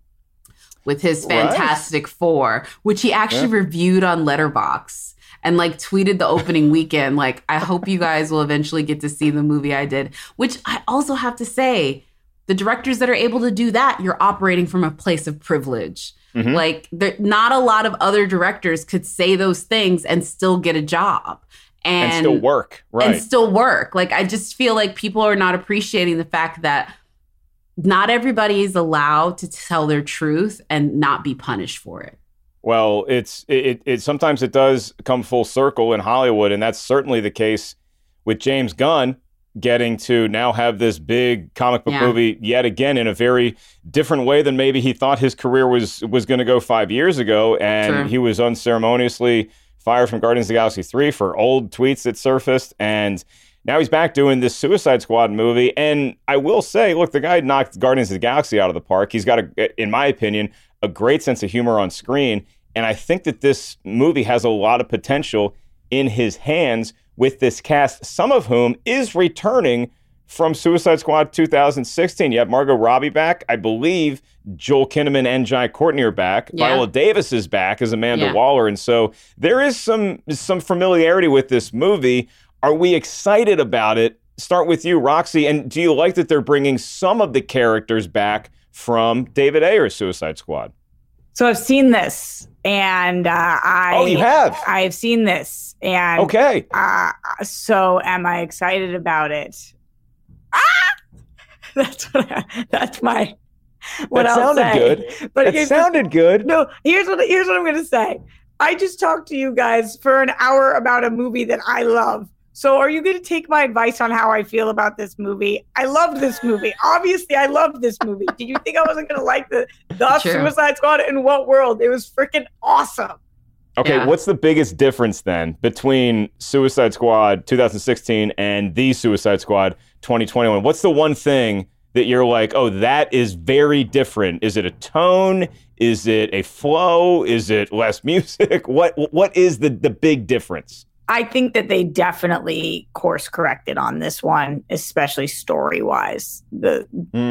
with his Fantastic Four, which he actually reviewed on Letterboxd and, like, tweeted the opening weekend. Like, I hope you guys will eventually get to see the movie I did, which I also have to say, the directors that are able to do that, you're operating from a place of privilege. Like, not a lot of other directors could say those things and still get a job. And still work, right. And still work. Like, I just feel like people are not appreciating the fact that not everybody is allowed to tell their truth and not be punished for it. Well, it sometimes it does come full circle in Hollywood, and that's certainly the case with James Gunn getting to now have this big comic book movie yet again in a very different way than maybe he thought his career was going to go 5 years ago. And he was unceremoniously fired from Guardians of the Galaxy 3 for old tweets that surfaced. And now he's back doing this Suicide Squad movie. And I will say, look, the guy knocked Guardians of the Galaxy out of the park. He's got, in my opinion, a great sense of humor on screen. And I think that this movie has a lot of potential in his hands with this cast, some of whom is returning from Suicide Squad 2016. You have Margot Robbie back. I believe Joel Kinnaman and Jai Courtney are back. Viola Davis is back as Amanda Waller. And so there is some familiarity with this movie. Are we excited about it? Start with you, Roxy. And do you like that they're bringing some of the characters back from David Ayer's Suicide Squad? So I've seen this, and you have? I've seen this, and okay. So am I excited about it? That's my. What that I'll sounded say. good. But it sounded good. No, here's what I'm going to say. I just talked to you guys for an hour about a movie that I love. So are you going to take my advice on how I feel about this movie? I loved this movie. Obviously, I loved this movie. Did you think I wasn't going to like the Suicide Squad? In what world? It was freaking awesome. Okay, what's the biggest difference then between Suicide Squad 2016 and the Suicide Squad 2021? What's the one thing that you're like, oh, that is very different? Is it a tone? Is it a flow? Is it less music? What is the big difference? I think that they definitely course corrected on this one, especially story wise. The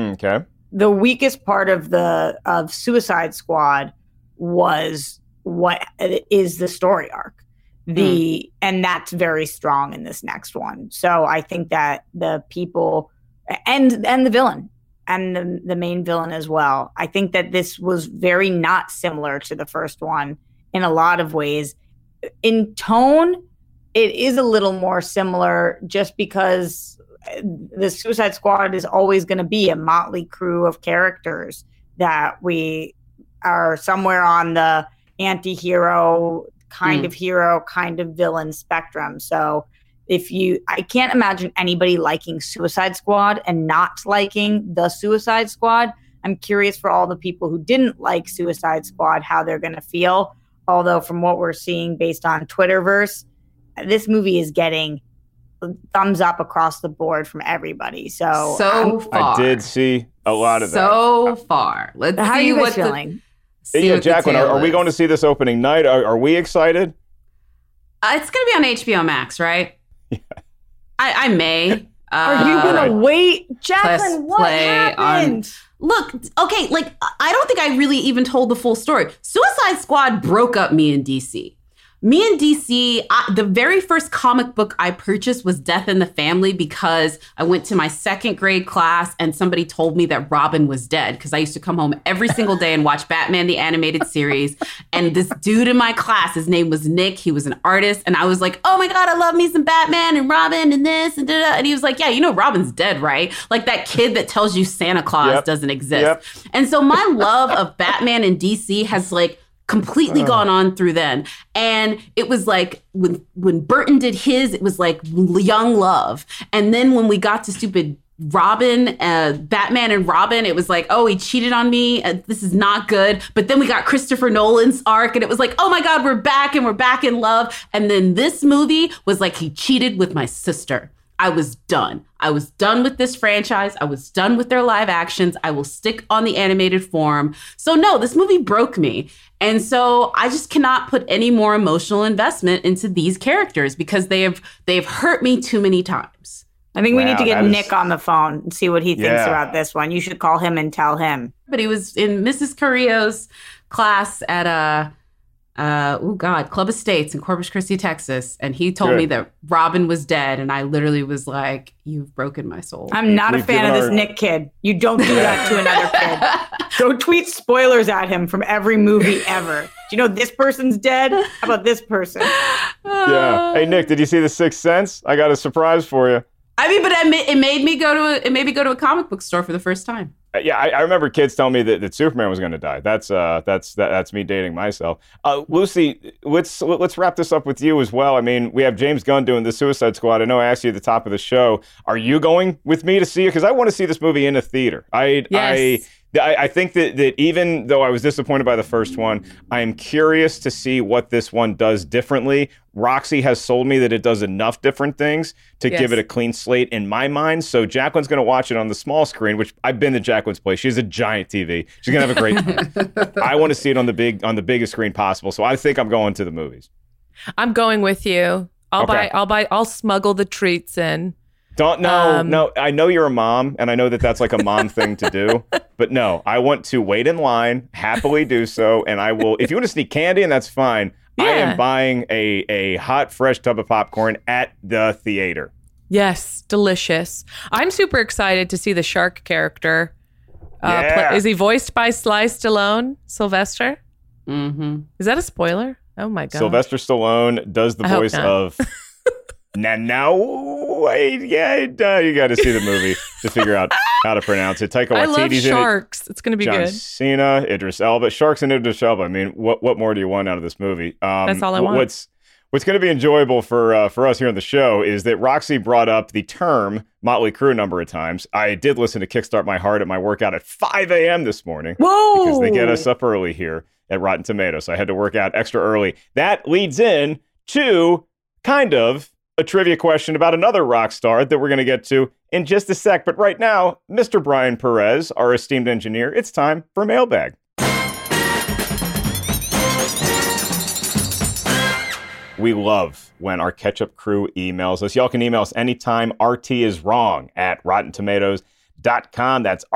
weakest part of Suicide Squad was what is the story arc. And that's very strong in this next one. So I think that the people and the villain and the main villain as well, I think that this was very not similar to the first one in a lot of ways. In tone, it is a little more similar just because the Suicide Squad is always going to be a motley crew of characters that we are somewhere on the anti-hero, kind of hero, kind of villain spectrum. So I can't imagine anybody liking Suicide Squad and not liking the Suicide Squad. I'm curious for all the people who didn't like Suicide Squad, how they're going to feel. Although from what we're seeing based on Twitterverse, this movie is getting thumbs up across the board from everybody. So far. I did see a lot of that. So far. Let's how see are you guys feeling? Jacqueline, are we going to see this opening night? Are we excited? It's going to be on HBO Max, right? Yeah. I may. Are you going to wait? Jacqueline, what happened? Look, okay, like, I don't think I really even told the full story. Suicide Squad broke up me and DC. Me and DC, the very first comic book I purchased was Death in the Family because I went to my second grade class and somebody told me that Robin was dead because I used to come home every single day and watch Batman the Animated Series. And this dude in my class, his name was Nick. He was an artist. And I was like, oh my God, I love me some Batman and Robin and this and da-da. And he was like, yeah, you know Robin's dead, right? Like that kid that tells you Santa Claus doesn't exist. And so my love of Batman and DC has like completely gone on through then. And it was like when Burton did his, it was like young love. And then when we got to stupid Robin, Batman and Robin, it was like, oh, he cheated on me. This is not good. But then we got Christopher Nolan's arc and it was like, oh my God, we're back and we're back in love. And then this movie was like, he cheated with my sister. I was done. I was done with this franchise. I was done with their live actions. I will stick on the animated form. So no, this movie broke me. And so I just cannot put any more emotional investment into these characters because they've hurt me too many times. I think we need to get Nick on the phone and see what he thinks about this one. You should call him and tell him. But he was in Mrs. Carrillo's class at Club Estates in Corpus Christi, Texas. And he told me that Robin was dead. And I lliterally was like, you've broken my soul. I'm not a fan of this Nick kid. You don't do that to another kid. Don't tweet spoilers at him from every movie ever. Do you know this person's dead? How about this person? Yeah. Hey, Nick, did you see The Sixth Sense? I got a surprise for you. I mean, but it made me go to a comic book store for the first time. Yeah, I remember kids telling me that Superman was going to die. That's me dating myself. Lucy, let's wrap this up with you as well. I mean, we have James Gunn doing the Suicide Squad. I know I asked you at the top of the show. Are you going with me to see it? Because I want to see this movie in a theater. I think that even though I was disappointed by the first one, I am curious to see what this one does differently. Roxy has sold me that it does enough different things to give it a clean slate in my mind. So Jacqueline's going to watch it on the small screen, which I've been to Jacqueline's place. She has a giant TV. She's going to have a great time. I want to see it on the biggest screen possible. So I think I'm going to the movies. I'm going with you. I'll smuggle the treats in. No, I know you're a mom, and I know that that's like a mom thing to do, but no, I want to wait in line, happily do so, and I will, if you want to sneak candy, and that's fine, I am buying a hot, fresh tub of popcorn at the theater. Yes, delicious. I'm super excited to see the shark character. Is he voiced by Sly Stallone, Sylvester? Mm-hmm. Is that a spoiler? Oh my God. Sylvester Stallone does the voice of... You got to see the movie to figure out how to pronounce it. Taika Waititi's I love sharks. It's going to be John good. Cena, Idris Elba. Sharks and Idris Elba. I mean, what more do you want out of this movie? That's all I want. What's going to be enjoyable for us here on the show is that Roxy brought up the term Motley Crue a number of times. I did listen to Kickstart My Heart at my workout at 5 a.m. this morning. Whoa! Because they get us up early here at Rotten Tomatoes. So I had to work out extra early. That leads in to kind of a trivia question about another rock star that we're going to get to in just a sec. But right now, Mr. Brian Perez, our esteemed engineer, it's time for Mailbag. We love when our Ketchup crew emails us. Y'all can email us anytime. RTisWrong@RottenTomatoes.com. That's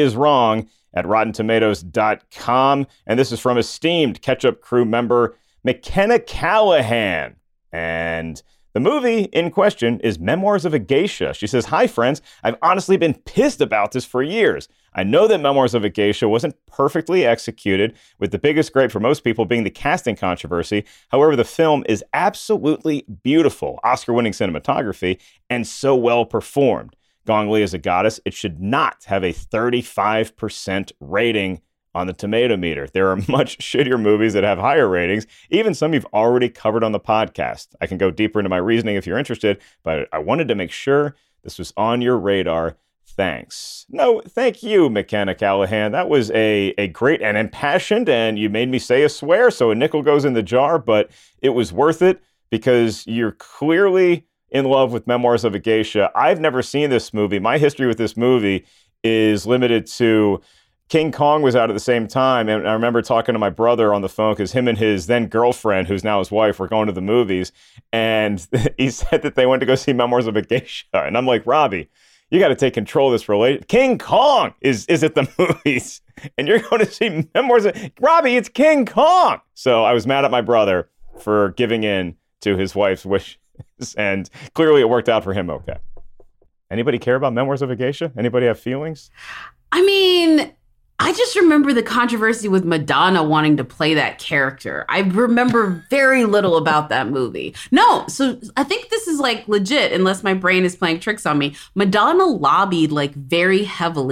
RTisWrong@RottenTomatoes.com. And this is from esteemed Ketchup crew member McKenna Callahan. And the movie in question is Memoirs of a Geisha. She says, "Hi, friends. I've honestly been pissed about this for years. I know that Memoirs of a Geisha wasn't perfectly executed, with the biggest gripe for most people being the casting controversy. However, the film is absolutely beautiful, Oscar-winning cinematography, and so well performed. Gong Li is a goddess. It should not have a 35% rating on the tomato meter. There are much shittier movies that have higher ratings, even some you've already covered on the podcast. I can go deeper into my reasoning if you're interested, but I wanted to make sure this was on your radar. Thanks." No, thank you, McKenna Callahan. That was a great and impassioned, and you made me say a swear, so a nickel goes in the jar, but it was worth it because you're clearly in love with Memoirs of a Geisha. I've never seen this movie. My history with this movie is limited to King Kong was out at the same time, and I remember talking to my brother on the phone because him and his then girlfriend, who's now his wife, were going to the movies, and he said that they went to go see Memoirs of a Geisha, and I'm like, Robbie, you got to take control of this relationship. King Kong is at the movies, and you're going to see Memoirs of... Robbie, it's King Kong! So I was mad at my brother for giving in to his wife's wishes, and clearly it worked out for him okay. Anybody care about Memoirs of a Geisha? Anybody have feelings? I mean, I just remember the controversy with Madonna wanting to play that character. I remember very little about that movie. No, so I think this is like legit, unless my brain is playing tricks on me. Madonna lobbied like very heavily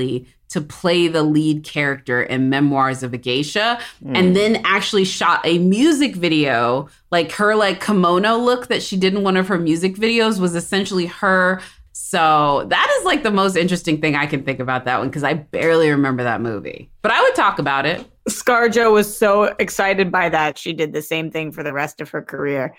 to play the lead character in Memoirs of a Geisha, and then actually shot a music video. Like her like kimono look that she did in one of her music videos was essentially her. So that is like the most interesting thing I can think about that one, because I barely remember that movie. But I would talk about it. ScarJo was so excited by that, she did the same thing for the rest of her career.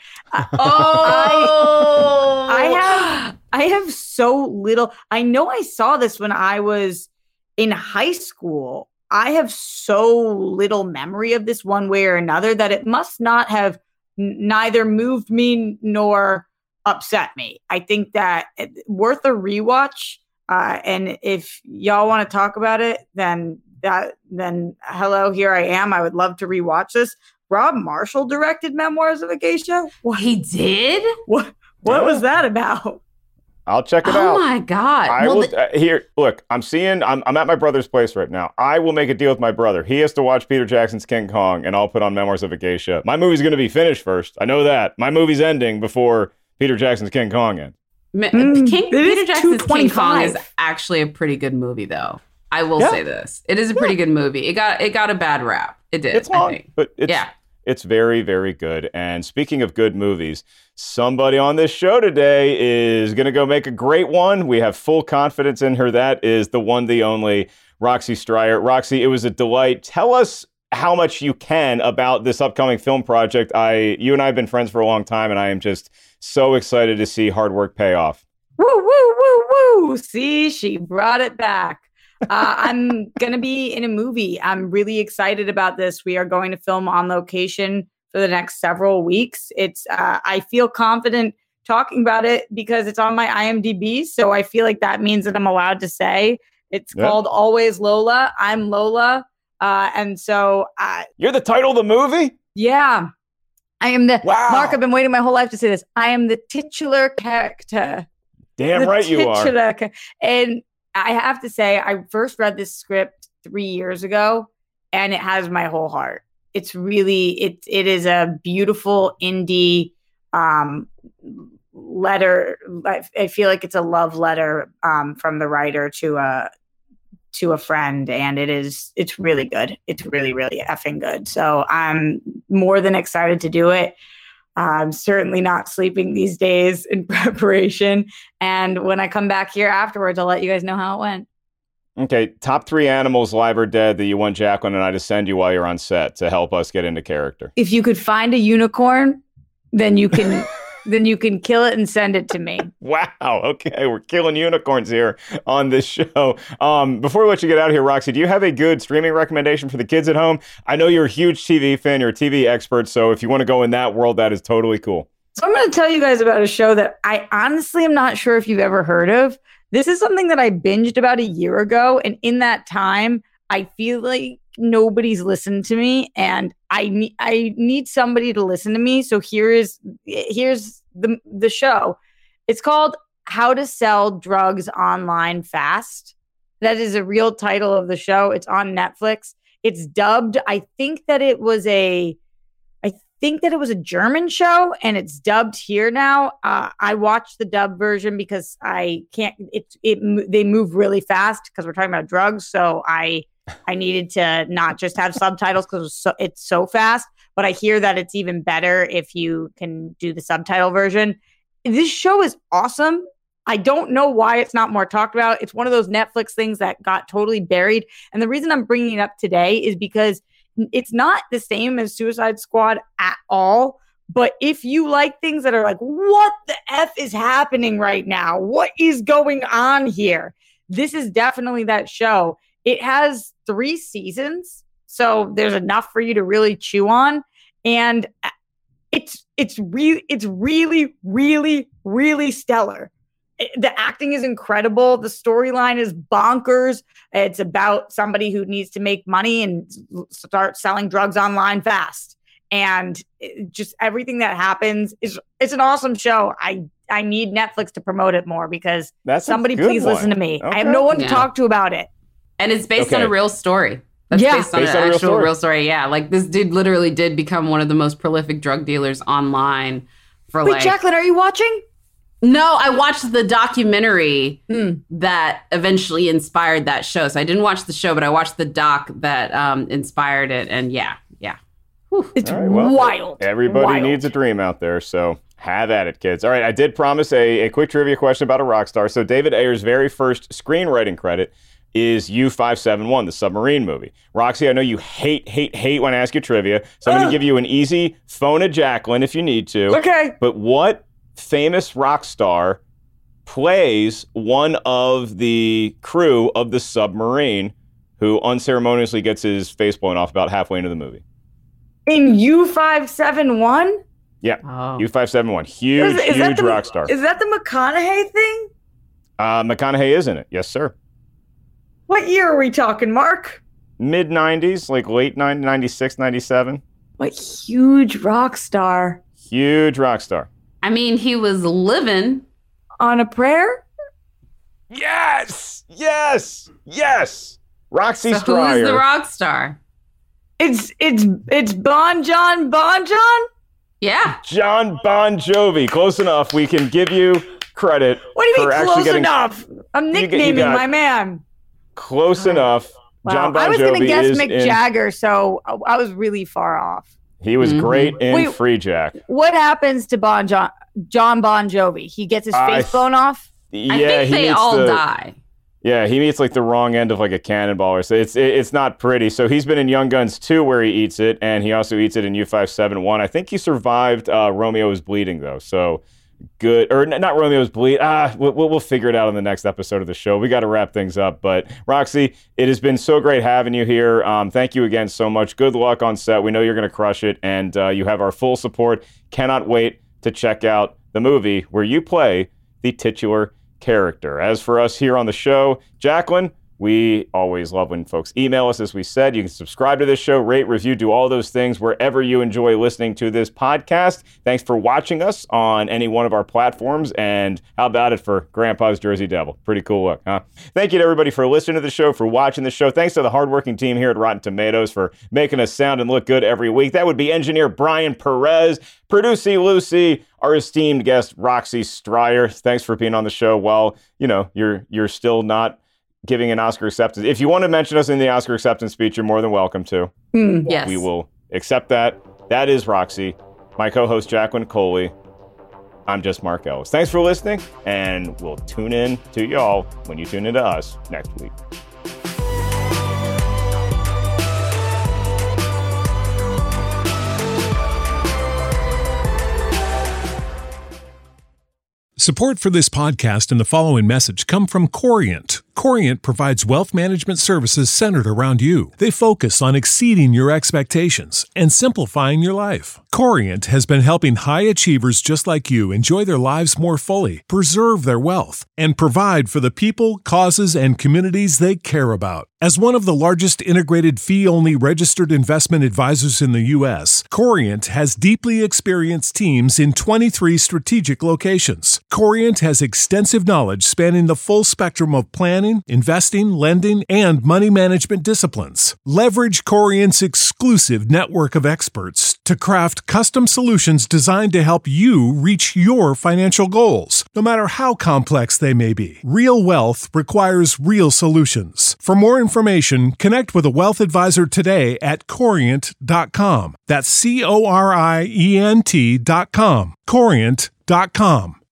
I have so little. I know I saw this when I was in high school. I have so little memory of this one way or another that it must not have neither moved me nor upset me. I think that it's worth a rewatch. And if y'all want to talk about it, then hello, here I am. I would love to rewatch this. Rob Marshall directed Memoirs of a Geisha. What, he did? What was that about? I'll check it out. Oh my God. I will here. Look, I'm at my brother's place right now. I will make a deal with my brother. He has to watch Peter Jackson's King Kong, and I'll put on Memoirs of a Geisha. My movie's going to be finished first. I know that. My movie's ending before Peter Jackson's King Kong ends. Peter Jackson's King Kong is actually a pretty good movie, though. I will say this. It is a pretty good movie. It got a bad rap. It did. It's long, I think. but it's very, very good. And speaking of good movies, somebody on this show today is going to go make a great one. We have full confidence in her. That is the one, the only, Roxy Striar. Roxy, it was a delight. Tell us how much you can about this upcoming film project. You and I have been friends for a long time, and I am just so excited to see hard work pay off. Woo, woo, woo, woo. See, she brought it back. I'm going to be in a movie. I'm really excited about this. We are going to film on location for the next several weeks. I feel confident talking about it because it's on my IMDb. So I feel like that means that I'm allowed to say it's called Always Lola. I'm Lola. And so you're the title of the movie? Yeah. I am Mark, I've been waiting my whole life to say this. I am the titular character. Damn right you are. And I have to say, I first read this script 3 years ago, and it has my whole heart. It's really, it is a beautiful indie letter. I feel like it's a love letter from the writer to a friend, and it's really good. It's really, really effing good. So I'm more than excited to do it. I'm certainly not sleeping these days in preparation. And when I come back here afterwards, I'll let you guys know how it went. Okay. Top 3 animals, live or dead, that you want Jacqueline and I to send you while you're on set to help us get into character. If you could find a unicorn, then you can kill it and send it to me. Wow. Okay. We're killing unicorns here on this show. Before we let you get out of here, Roxy, do you have a good streaming recommendation for the kids at home? I know you're a huge TV fan. You're a TV expert. So if you want to go in that world, that is totally cool. So I'm going to tell you guys about a show that I honestly am not sure if you've ever heard of. This is something that I binged about a year ago. And in that time, I feel like nobody's listened to me, and I need somebody to listen to me. So here's the show. It's called How to Sell Drugs Online Fast. That is a real title of the show. It's on Netflix. It's dubbed. I think that it was a German show, and it's dubbed here now. I watched the dub version because I can't. They move really fast because we're talking about drugs. So I needed to not just have subtitles because it's so fast, but I hear that it's even better if you can do the subtitle version. This show is awesome. I don't know why it's not more talked about. It's one of those Netflix things that got totally buried. And the reason I'm bringing it up today is because it's not the same as Suicide Squad at all. But if you like things that are like, what the F is happening right now? What is going on here? This is definitely that show. It has 3 seasons, so there's enough for you to really chew on, and it's really, really, really stellar. The acting is incredible. The storyline is bonkers. It's about somebody who needs to make money and start selling drugs online fast, and just everything that happens it's an awesome show. I need Netflix to promote it more because somebody please listen to me. Okay. I have no one to talk to about it. And it's based on a real story. That's based on an actual real story. Yeah, like this dude literally did become one of the most prolific drug dealers online for Wait, Jacqueline, are you watching? No, I watched the documentary that eventually inspired that show. So I didn't watch the show, but I watched the doc that inspired it. And yeah. Whew. It's All right, well, wild. Everybody needs a dream out there, so have at it, kids. All right, I did promise a quick trivia question about a rock star. So David Ayer's very first screenwriting credit is U-571, the submarine movie. Roxy, I know you hate when I ask you trivia, so I'm going to give you an easy phone a Jacqueline if you need to. Okay. But what famous rock star plays one of the crew of the submarine who unceremoniously gets his face blown off about halfway into the movie? In U-571? Yeah, Oh. U-571. Huge rock star. Is that the McConaughey thing? McConaughey is in it. Yes, sir. What year are we talking, Mark? Mid-90s, like late 96, 97. What huge rock star. Huge rock star. I mean, he was living. On a prayer? Yes! Roxy So Stryer. who's the rock star? It's Bon John? Yeah. John Bon Jovi. Close enough. We can give you credit. What do you for mean actually close getting enough? I'm nicknaming my man. Close enough. Wow. John Bon I was going Jovi to guess is Mick in, Jagger, so I was really far off. He was great in Wait. Free Jack. What happens to John Bon Jovi? He gets his face blown off? Yeah, I think he they meets all die. Yeah, he meets like the wrong end of like a cannonball or so. It's not pretty. So he's been in Young Guns 2 where he eats it, and he also eats it in U-571. I think he survived Romeo is Bleeding though. So good, or not Romeo is Bleed. We'll figure it out in the next episode of the show. We got to wrap things up. But Roxy, it has been so great having you here. Thank you again so much. Good luck on set. We know you're going to crush it, and you have our full support. Cannot wait to check out the movie where you play the titular character. As for us here on the show, Jacqueline, we always love when folks email us. As we said, you can subscribe to this show, rate, review, do all those things wherever you enjoy listening to this podcast. Thanks for watching us on any one of our platforms. And how about it for Grandpa's Jersey Devil? Pretty cool look, huh? Thank you to everybody for listening to the show, for watching the show. Thanks to the hardworking team here at Rotten Tomatoes for making us sound and look good every week. That would be engineer Brian Perez, producer Lucy, our esteemed guest Roxy Stryer. Thanks for being on the show while, you're still not giving an Oscar acceptance. If you want to mention us in the Oscar acceptance speech, you're more than welcome to. Yes. We will accept that. That is Roxy. My co-host, Jacqueline Coley. I'm just Mark Ellis. Thanks for listening, and we'll tune in to y'all when you tune in to us next week. Support for this podcast and the following message come from Corient. Corient provides wealth management services centered around you. They focus on exceeding your expectations and simplifying your life. Corient has been helping high achievers just like you enjoy their lives more fully, preserve their wealth, and provide for the people, causes, and communities they care about. As one of the largest integrated fee-only registered investment advisors in the U.S., Corient has deeply experienced teams in 23 strategic locations. Corient has extensive knowledge spanning the full spectrum of planning, investing, lending, and money management disciplines. Leverage Corient's exclusive network of experts to craft custom solutions designed to help you reach your financial goals, no matter how complex they may be. Real wealth requires real solutions. For more information, connect with a wealth advisor today at Corient.com. That's Corient.com. Corient.com.